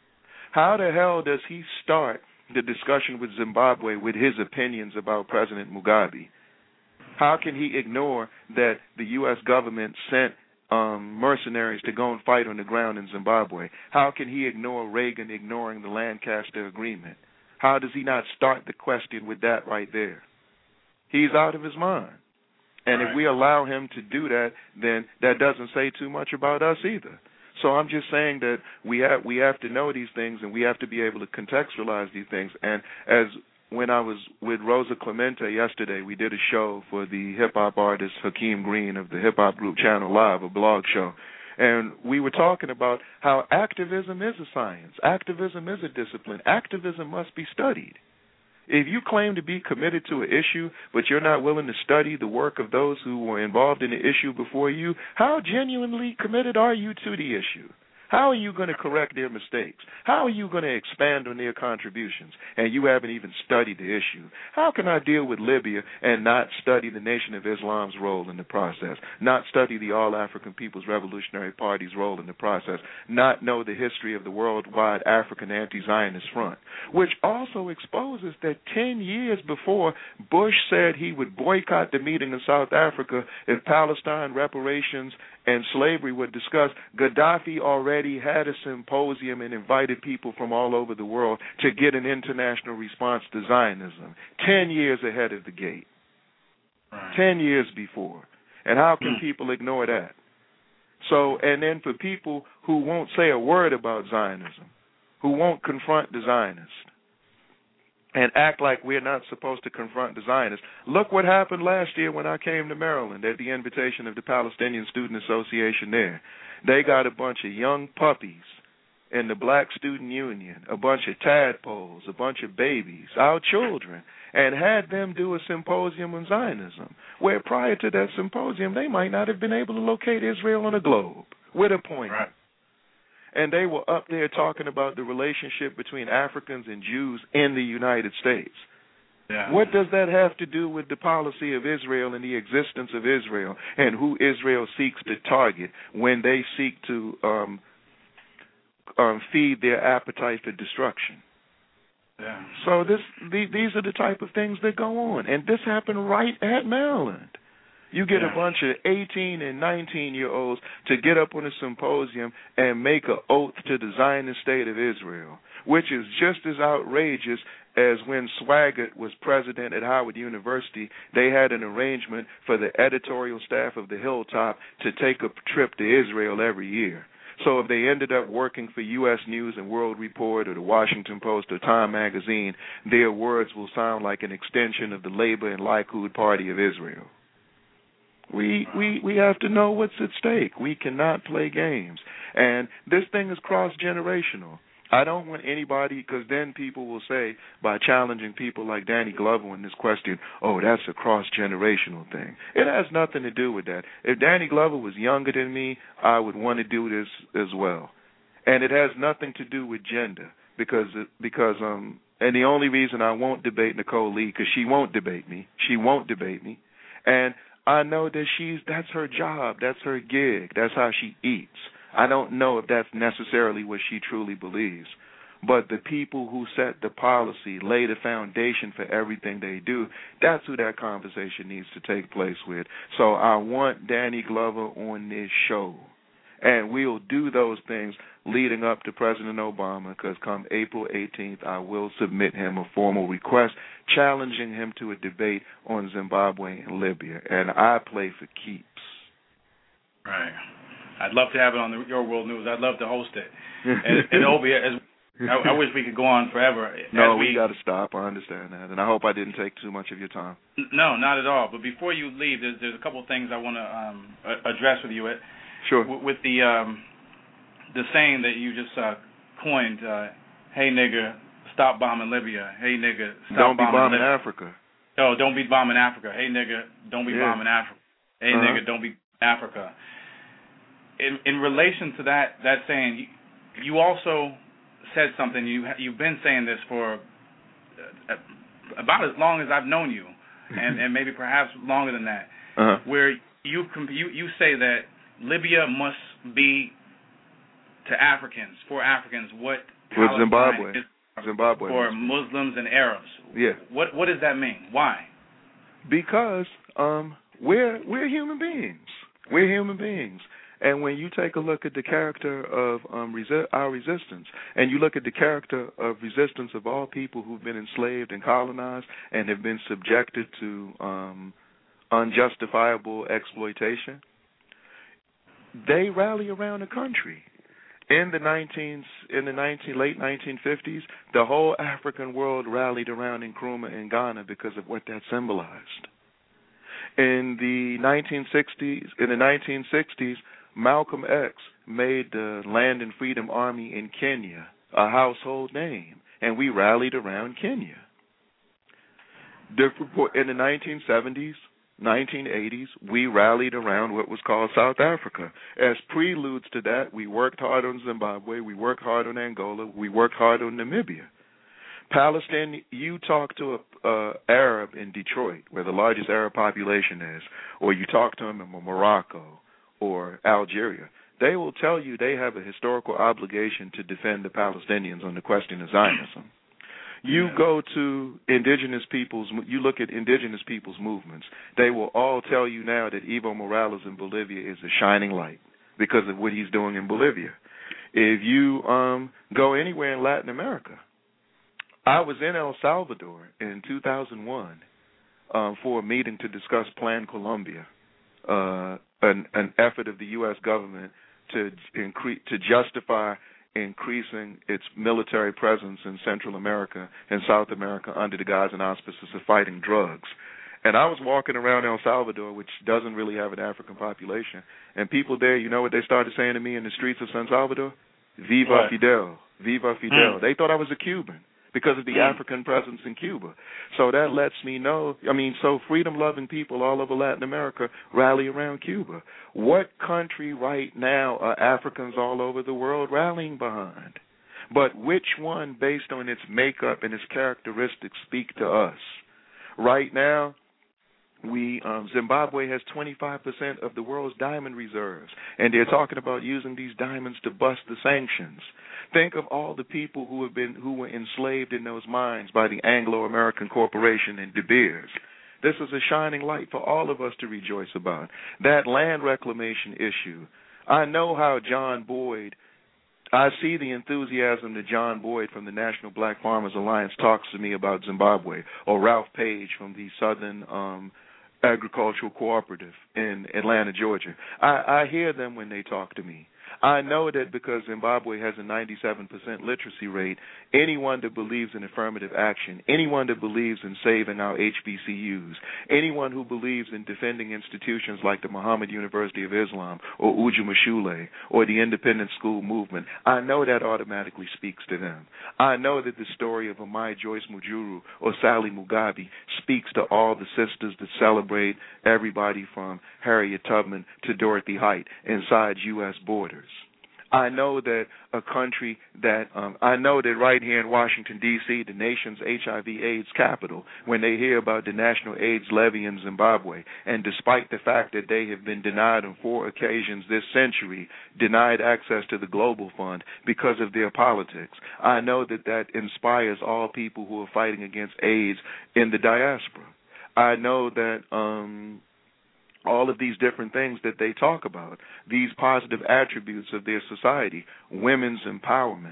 How the hell does he start the discussion with Zimbabwe with his opinions about President Mugabe? How can he ignore that the U S government sent um, mercenaries to go and fight on the ground in Zimbabwe? How can he ignore Reagan ignoring the Lancaster Agreement? How does he not start the question with that right there? He's out of his mind. And if we allow him to do that, then that doesn't say too much about us either. So I'm just saying that we have we have to know these things, and we have to be able to contextualize these things. And as when I was with Rosa Clemente yesterday, we did a show for the hip-hop artist Hakeem Green of the hip-hop group Channel Live, a blog show. And we were talking about how activism is a science. Activism is a discipline. Activism must be studied. If you claim to be committed to an issue, but you're not willing to study the work of those who were involved in the issue before you, how genuinely committed are you to the issue? How are you going to correct their mistakes? How are you going to expand on their contributions? And you haven't even studied the issue. How can I deal with Libya and not study the Nation of Islam's role in the process, not study the All-African People's Revolutionary Party's role in the process, not know the history of the worldwide African anti-Zionist front, which also exposes that ten years before Bush said he would boycott the meeting in South Africa if Palestine, reparations, and slavery were discussed, Gaddafi already had a symposium and invited people from all over the world to get an international response to Zionism, ten years ahead of the gate, right. ten years before. And how can people ignore that? So, and then for people who won't say a word about Zionism, who won't confront the Zionists, and act like we're not supposed to confront the Zionists. Look what happened last year when I came to Maryland at the invitation of the Palestinian Student Association there. They got a bunch of young puppies in the Black Student Union, a bunch of tadpoles, a bunch of babies, our children, and had them do a symposium on Zionism, where prior to that symposium they might not have been able to locate Israel on a globe with a pointer. Right. And they were up there talking about the relationship between Africans and Jews in the United States. Yeah. What does that have to do with the policy of Israel and the existence of Israel and who Israel seeks to target when they seek to um, um, feed their appetite for destruction? Yeah. So this, the, these are the type of things that go on. And this happened right at Maryland. You get yeah. a bunch of eighteen and nineteen-year-olds to get up on a symposium and make an oath to the Zionist state of Israel, which is just as outrageous as when Swaggart was president at Howard University. They had an arrangement for the editorial staff of the Hilltop to take a trip to Israel every year. So if they ended up working for U S News and World Report or the Washington Post or Time Magazine, their words will sound like an extension of the Labor and Likud Party of Israel. We, we we have to know what's at stake. We cannot play games. And this thing is cross-generational. I don't want anybody, because then people will say, by challenging people like Danny Glover in this question, oh, that's a cross-generational thing. It has nothing to do with that. If Danny Glover was younger than me, I would want to do this as well. And it has nothing to do with gender, because, because um, and the only reason I won't debate Nicole Lee, because she won't debate me. She won't debate me. And I know that she's that's her job, that's her gig, that's how she eats. I don't know if that's necessarily what she truly believes. But the people who set the policy, lay the foundation for everything they do, that's who that conversation needs to take place with. So I want Danny Glover on this show. And we'll do those things leading up to President Obama, because come April eighteenth, I will submit him a formal request challenging him to a debate on Zimbabwe and Libya. And I play for keeps. Right. I'd love to have it on the, Your World News. I'd love to host it. And, and Obi, as, I, I wish we could go on forever. No, we, we got to stop. I understand that. And I hope I didn't take too much of your time. No, not at all. But before you leave, there's, there's a couple of things I want to um, address with you. Sure. With the um, the saying that you just uh, coined, uh, hey, nigga, stop bombing Libya. Hey, nigga, stop don't be bombing, bombing Libya. Africa. Oh, don't be bombing Africa. Hey, nigga, don't be yeah. bombing Africa. Hey, uh-huh. nigga, don't be Africa. In in relation to that that saying, you, you also said something. You you've been saying this for uh, about as long as I've known you, and, and maybe perhaps longer than that. Uh-huh. Where you you you say that Libya must be to Africans, for Africans, what with Zimbabwe, is Zimbabwe for Muslims and Arabs. Yeah. What what does that mean? Why? Because um, we're we're human beings. We're human beings. And when you take a look at the character of um, resi- our resistance, and you look at the character of resistance of all people who've been enslaved and colonized and have been subjected to um, unjustifiable exploitation, they rally around the country. In the nineteen in the nineteen late nineteen fifties, the whole African world rallied around Nkrumah in Ghana because of what that symbolized. In the nineteen sixties, in the nineteen sixties, Malcolm X made the Land and Freedom Army in Kenya a household name, and we rallied around Kenya. In the nineteen seventies, nineteen eighties, we rallied around what was called South Africa. As preludes to that, we worked hard on Zimbabwe, we worked hard on Angola, we worked hard on Namibia. Palestine, you talk to a uh, Arab in Detroit, where the largest Arab population is, or you talk to them in Morocco or Algeria, they will tell you they have a historical obligation to defend the Palestinians on the question of Zionism. You yeah. go to indigenous peoples, you look at indigenous peoples' movements, they will all tell you now that Evo Morales in Bolivia is a shining light because of what he's doing in Bolivia. If you um, go anywhere in Latin America, I was in El Salvador in two thousand one um, for a meeting to discuss Plan Colombia, uh, an, an effort of the U S government to increase, to justify increasing its military presence in Central America and South America under the guise and auspices of fighting drugs. And I was walking around El Salvador, which doesn't really have an African population, and people there, you know what they started saying to me in the streets of San Salvador? Viva what? Fidel, Viva Fidel. Mm. They thought I was a Cuban because of the mm. African presence in Cuba. So that lets me know, I mean, so freedom-loving people all over Latin America rally around Cuba. What country right now are Africans all over the world rallying behind? But which one, based on its makeup and its characteristics, speak to us? Right now, we um, Zimbabwe has twenty-five percent of the world's diamond reserves, and they're talking about using these diamonds to bust the sanctions. Think of all the people who have been who were enslaved in those mines by the Anglo-American Corporation and De Beers. This is a shining light for all of us to rejoice about. That land reclamation issue. I know how John Boyd, I see the enthusiasm that John Boyd from the National Black Farmers Alliance talks to me about Zimbabwe, or Ralph Page from the Southern um, Agricultural Cooperative in Atlanta, Georgia. I, I hear them when they talk to me. I know that because Zimbabwe has a ninety-seven percent literacy rate, anyone that believes in affirmative action, anyone that believes in saving our H B C Us, anyone who believes in defending institutions like the Muhammad University of Islam or Uju Mashule or the independent school movement, I know that automatically speaks to them. I know that the story of Amai Joyce Mujuru or Sally Mugabe speaks to all the sisters that celebrate everybody from Harriet Tubman to Dorothy Height inside U S borders. I know that a country that, um, I know that right here in Washington, D C, the nation's H I V AIDS capital, when they hear about the national AIDS levy in Zimbabwe, and despite the fact that they have been denied on four occasions this century, denied access to the Global Fund because of their politics, I know that that inspires all people who are fighting against AIDS in the diaspora. I know that um, all of these different things that they talk about, these positive attributes of their society, women's empowerment,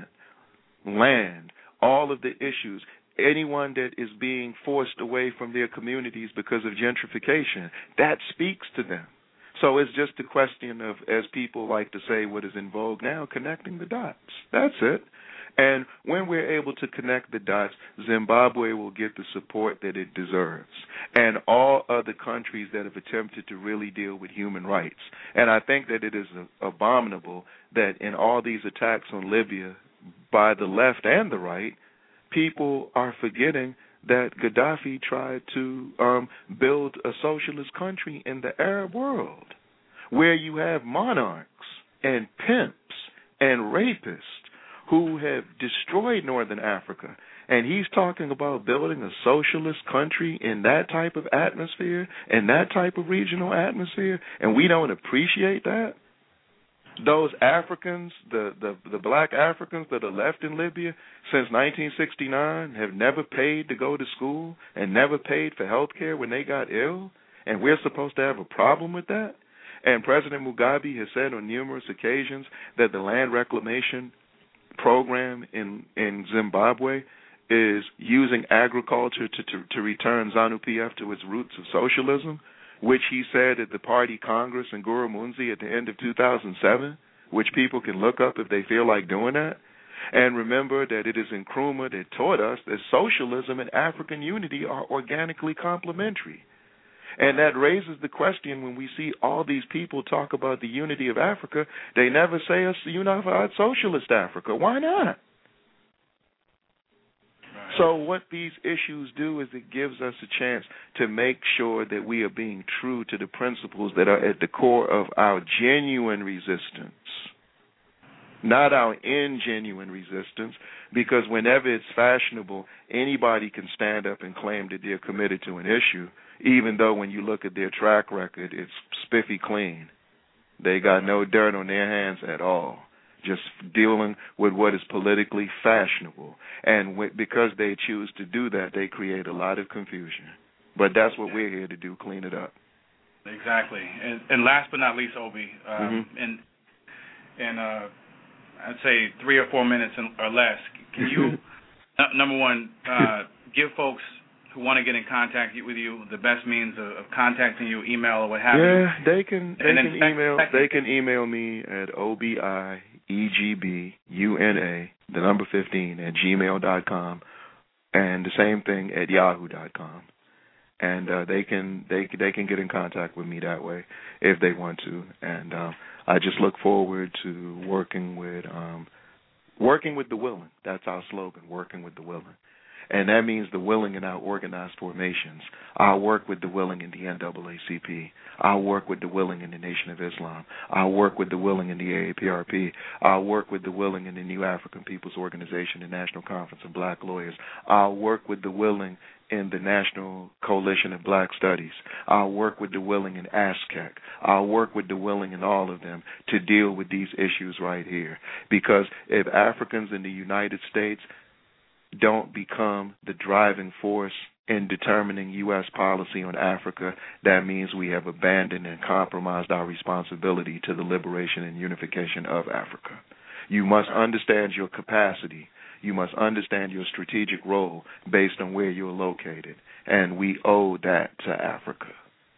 land, all of the issues, anyone that is being forced away from their communities because of gentrification, that speaks to them. So it's just a question of, as people like to say, what is in vogue now, connecting the dots. That's it. And when we're able to connect the dots, Zimbabwe will get the support that it deserves, and all other countries that have attempted to really deal with human rights. And I think that it is abominable that in all these attacks on Libya by the left and the right, people are forgetting that Gaddafi tried to um, build a socialist country in the Arab world where you have monarchs and pimps and rapists who have destroyed Northern Africa. And he's talking about building a socialist country in that type of atmosphere, in that type of regional atmosphere, and we don't appreciate that? Those Africans, the, the, the black Africans that are left in Libya since nineteen sixty-nine have never paid to go to school and never paid for health care when they got ill, and we're supposed to have a problem with that? And President Mugabe has said on numerous occasions that the land reclamation program in, in Zimbabwe is using agriculture to, to, to return ZANU-P F to its roots of socialism, which he said at the party Congress in Gurumuzi at the end of two thousand seven, which people can look up if they feel like doing that. And remember that it is Nkrumah that taught us that socialism and African unity are organically complementary. And that raises the question when we see all these people talk about the unity of Africa, they never say a unified socialist Africa. Why not? So what these issues do is it gives us a chance to make sure that we are being true to the principles that are at the core of our genuine resistance, not our ingenuine resistance, because whenever it's fashionable, anybody can stand up and claim that they're committed to an issue, even though when you look at their track record, it's spiffy clean. They got no dirt on their hands at all, just dealing with what is politically fashionable. And w- because they choose to do that, they create a lot of confusion. But that's what we're here to do, clean it up. Exactly. And, and last but not least, Obi, um, mm-hmm. and, and uh, I'd say three or four minutes or less, can you, n- number one, uh, give folks who want to get in contact with you the best means of, of contacting you, email or what have yeah, you? Yeah, they can they and can then email second, they can email me at O B I E G B U N A, the number fifteen, at gmail dot com, and the same thing at yahoo dot com. And uh, they can they they can get in contact with me that way if they want to. And uh, I just look forward to working with um, working with the willing. That's our slogan: working with the willing. And that means the willing in our organized formations. I'll work with the willing in the N double A C P. I'll work with the willing in the Nation of Islam. I'll work with the willing in the A A P R P. I'll work with the willing in the New African People's Organization, the National Conference of Black Lawyers. I'll work with the willing in the National Coalition of Black Studies. I'll work with the willing in ASCAC. I'll work with the willing in all of them to deal with these issues right here. Because if Africans in the United States don't become the driving force in determining U S policy on Africa, that means we have abandoned and compromised our responsibility to the liberation and unification of Africa. You must understand your capacity. You must understand your strategic role based on where you're located, and we owe that to Africa.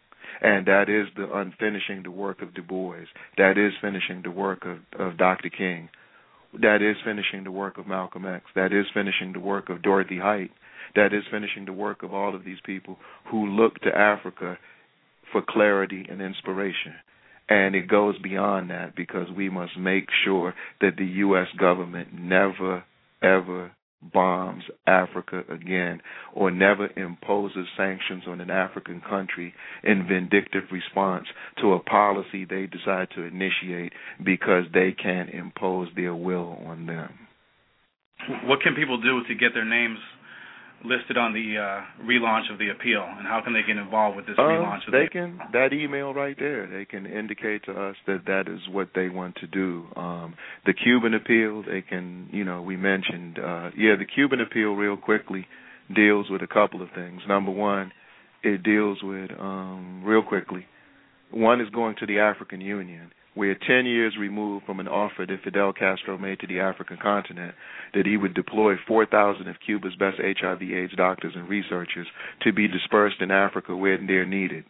And that is the unfinishing the work of Du Bois. That is finishing the work of, of Doctor King. That is finishing the work of Malcolm X. That is finishing the work of Dorothy Height. That is finishing the work of all of these people who look to Africa for clarity and inspiration. And it goes beyond that because we must make sure that the U S government never, ever bombs Africa again or never imposes sanctions on an African country in vindictive response to a policy they decide to initiate because they can't impose their will on them. What can people do to get their names listed on the uh, relaunch of the appeal, and how can they get involved with this uh, relaunch of they the can that email right there, they can indicate to us that that is what they want to do. Um, the Cuban appeal, they can, you know, we mentioned, uh, yeah, the Cuban appeal real quickly deals with a couple of things. Number one, it deals with, um, real quickly, one is going to the African Union. We're ten years removed from an offer that Fidel Castro made to the African continent that he would deploy four thousand of Cuba's best H I V AIDS doctors and researchers to be dispersed in Africa where they're needed.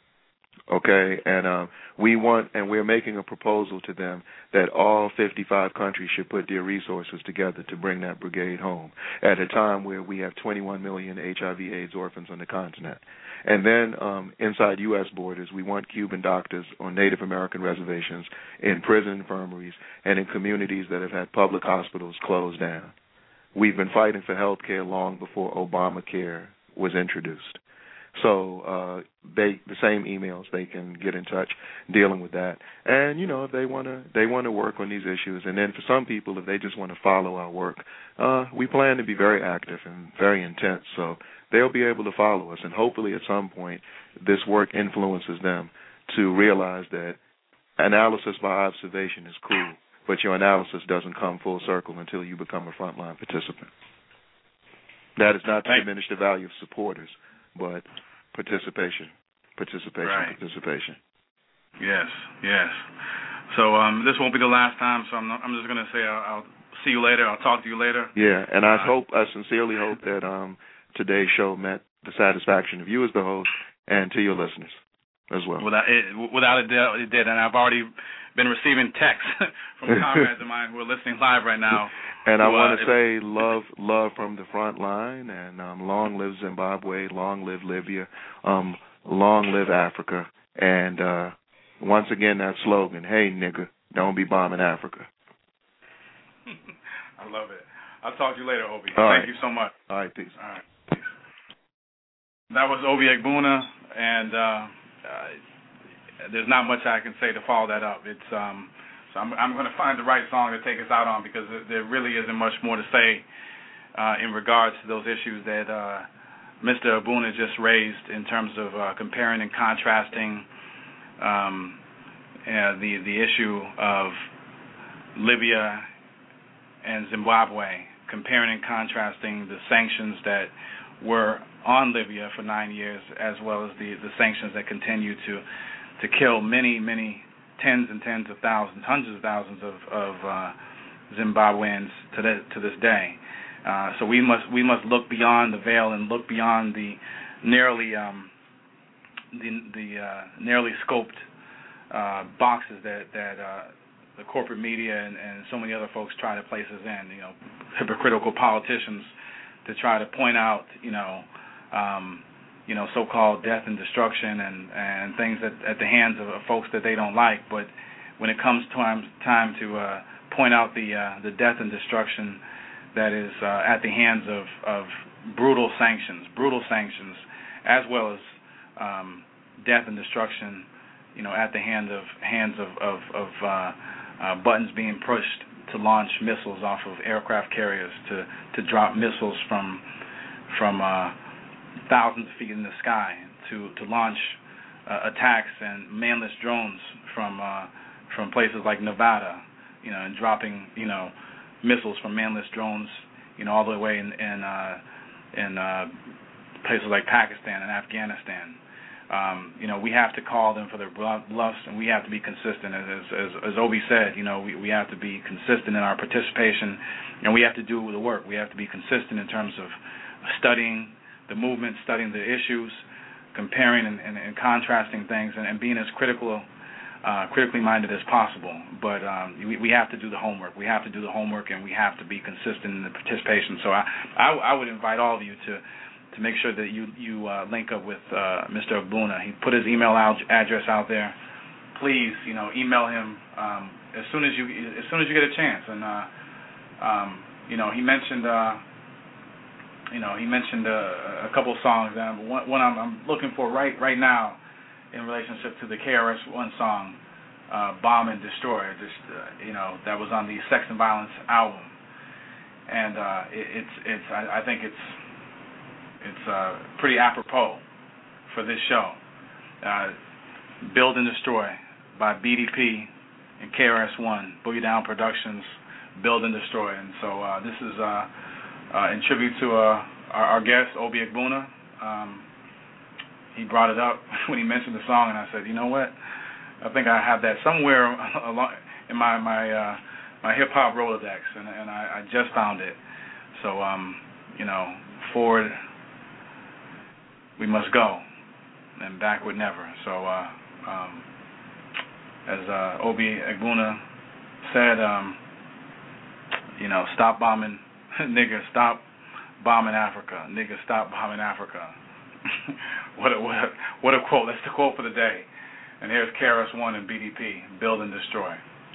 Okay, and um, we want, and we're making a proposal to them that all fifty-five countries should put their resources together to bring that brigade home at a time where we have twenty-one million H I V AIDS orphans on the continent. And then um, inside U S borders, we want Cuban doctors on Native American reservations, in prison infirmaries, and in communities that have had public hospitals closed down. We've been fighting for health care long before Obamacare was introduced. So uh, they, the same emails, they can get in touch dealing with that. And, you know, if they want to they want to work on these issues. And then for some people, if they just want to follow our work, uh, we plan to be very active and very intense. So they'll be able to follow us. And hopefully at some point this work influences them to realize that analysis by observation is cool, but your analysis doesn't come full circle until you become a frontline participant. That is not to diminish the value of supporters, but participation, participation, right. participation. Yes, yes. So um, this won't be the last time, so I'm, not, I'm just going to say I'll, I'll see you later. I'll talk to you later. Yeah, and I uh, hope, I sincerely hope that um, today's show met the satisfaction of you as the host and to your listeners as well. Without, it, without a doubt, it did, and I've already been receiving texts from comrades of mine who are listening live right now. And who, I want to uh, say love love from the front line, and um, long live Zimbabwe, long live Libya, um, long live Africa. And uh, once again, that slogan, hey, nigga, don't be bombing Africa. I love it. I'll talk to you later, Obi. All Thank right. you so much. All right, peace. All right, peace. That was Obi Egbuna, and uh, uh, there's not much I can say to follow that up. It's um, so I'm, I'm going to find the right song to take us out on because there really isn't much more to say uh, in regards to those issues that uh, Mister Egbuna just raised in terms of uh, comparing and contrasting um, uh, the the issue of Libya and Zimbabwe, comparing and contrasting the sanctions that were on Libya for nine years, as well as the, the sanctions that continue to to kill many, many tens and tens of thousands, hundreds of thousands of, of uh, Zimbabweans to, the, to this day. Uh, so we must we must look beyond the veil and look beyond the narrowly um, the, the uh, narrowly scoped uh, boxes that that uh, the corporate media and, and so many other folks try to place us in. You know, hypocritical politicians to try to point out, you know, um, you know, so-called death and destruction and, and things at, at the hands of, of folks that they don't like. But when it comes time time to uh, point out the uh, the death and destruction that is uh, at the hands of, of brutal sanctions, brutal sanctions, as well as um, death and destruction, you know, at the hand of hands of of, of uh, uh, buttons being pushed to launch missiles off of aircraft carriers, to, to drop missiles from from uh, thousands of feet in the sky, to to launch uh, attacks and manless drones from uh, from places like Nevada, you know, and dropping, you know, missiles from manless drones, you know, all the way in in, uh, in uh, places like Pakistan and Afghanistan. Um, you know, we have to call them for their bluffs, and we have to be consistent. As as, as Obi said, you know, we, we have to be consistent in our participation, and we have to do the work. We have to be consistent in terms of studying the movement, studying the issues, comparing and, and, and contrasting things, and, and being as critical, uh, critically minded as possible. But um, we, we have to do the homework. We have to do the homework, and we have to be consistent in the participation. So I, I, I would invite all of you to. to make sure that you you uh, link up with uh, Mister Egbuna. He put his email out, address out there. Please, you know, email him um, as soon as you as soon as you get a chance. And uh, um, you know, he mentioned uh, you know he mentioned uh, a couple of songs. And one, one I'm, I'm looking for right right now in relationship to the K R S One song, uh, "Bomb and Destroy." Just uh, you know, that was on the Sex and Violence album, and uh, it, it's it's I, I think it's. It's uh, pretty apropos for this show. Uh, Build and Destroy by B D P and K R S One, Boogie Down Productions, Build and Destroy. And so uh, this is uh, uh, in tribute to uh, our, our guest, Obi Egbuna. Um, he brought it up when he mentioned the song, and I said, you know what? I think I have that somewhere along in my my, uh, my hip-hop Rolodex, and, and I, I just found it. So, um, you know, forward we must go, and backward never. So, uh, um, as uh, Obi Egbuna said, um, you know, stop bombing, nigga, stop bombing Africa, nigga, stop bombing Africa. what a what a what a quote! That's the quote for the day. And here's K R S One and B D P, Build and Destroy.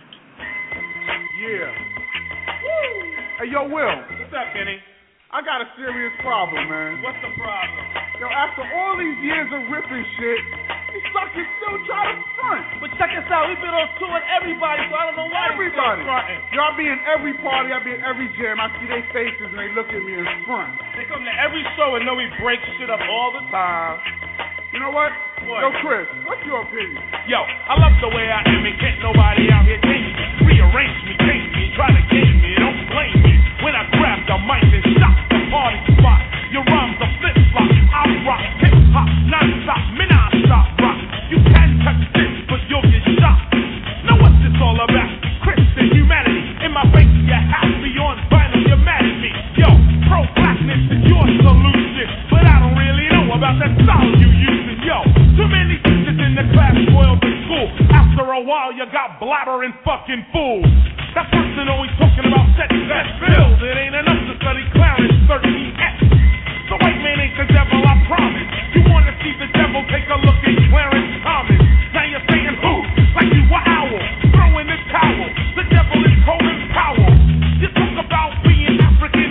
Yeah. Woo! Hey, yo, Will. What's up, Kenny? I got a serious problem, man. What's the problem? Yo, after all these years of ripping shit, these suckers still try to front. But check us out. We've been on tour with everybody, so I don't know why Everybody. they still fronting. Yo, I be in every party, I be in every jam. I see their faces and they look at me and front. They come to every show and know we break shit up all the time. You know what? What? Yo, Chris, what's your opinion? Yo, I love the way I am and can't nobody out here change me. Rearrange me, change me, try to game me, don't blame me. When I grab the mic and shot the party spot, your rhymes are flip-flop. I rock hip-hop, non-stop, me non-stop rock. You can touch this, but you'll get shot. Now what's this all about? Christian humanity. In my face, you're happy on vinyl, you're mad at me. Yo, pro-blackness is your solution, but I don't really know about that style you using. Yo, too many teachers in the class spoiled the school. After a while, you got blabbering fucking fools. That person always talking about sex, that bills. It ain't enough to study Clarence thirteen X. The white man ain't the devil, I promise. You wanna see the devil, take a look at Clarence Thomas. Now you're saying who? Like you were owl. Throw in the towel. The devil is Colin Powell. You talk about being African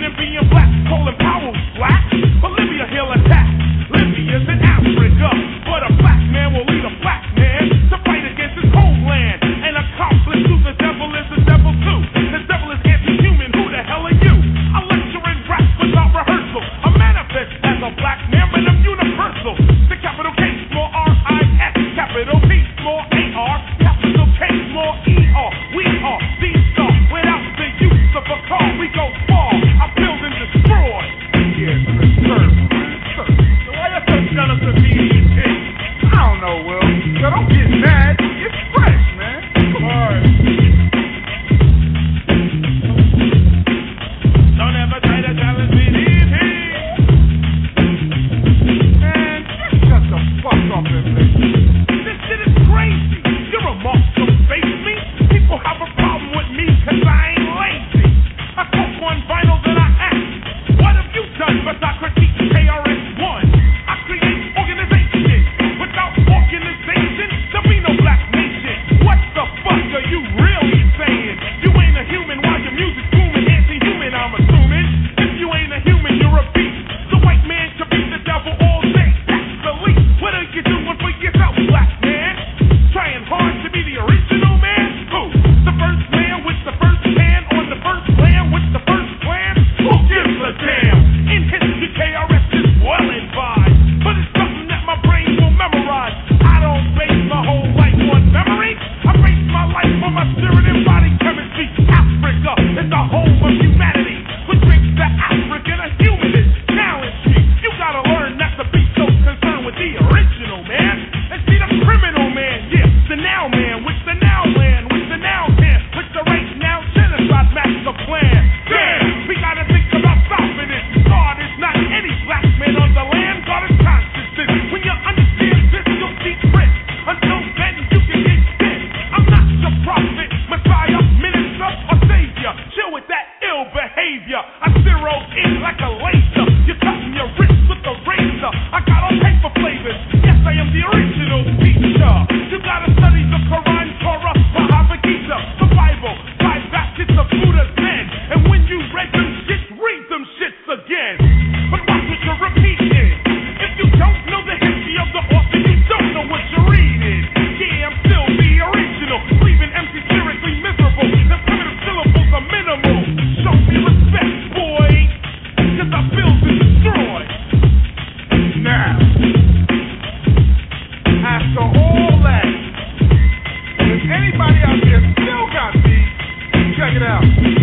after all that, if anybody out there still got beef, check it out.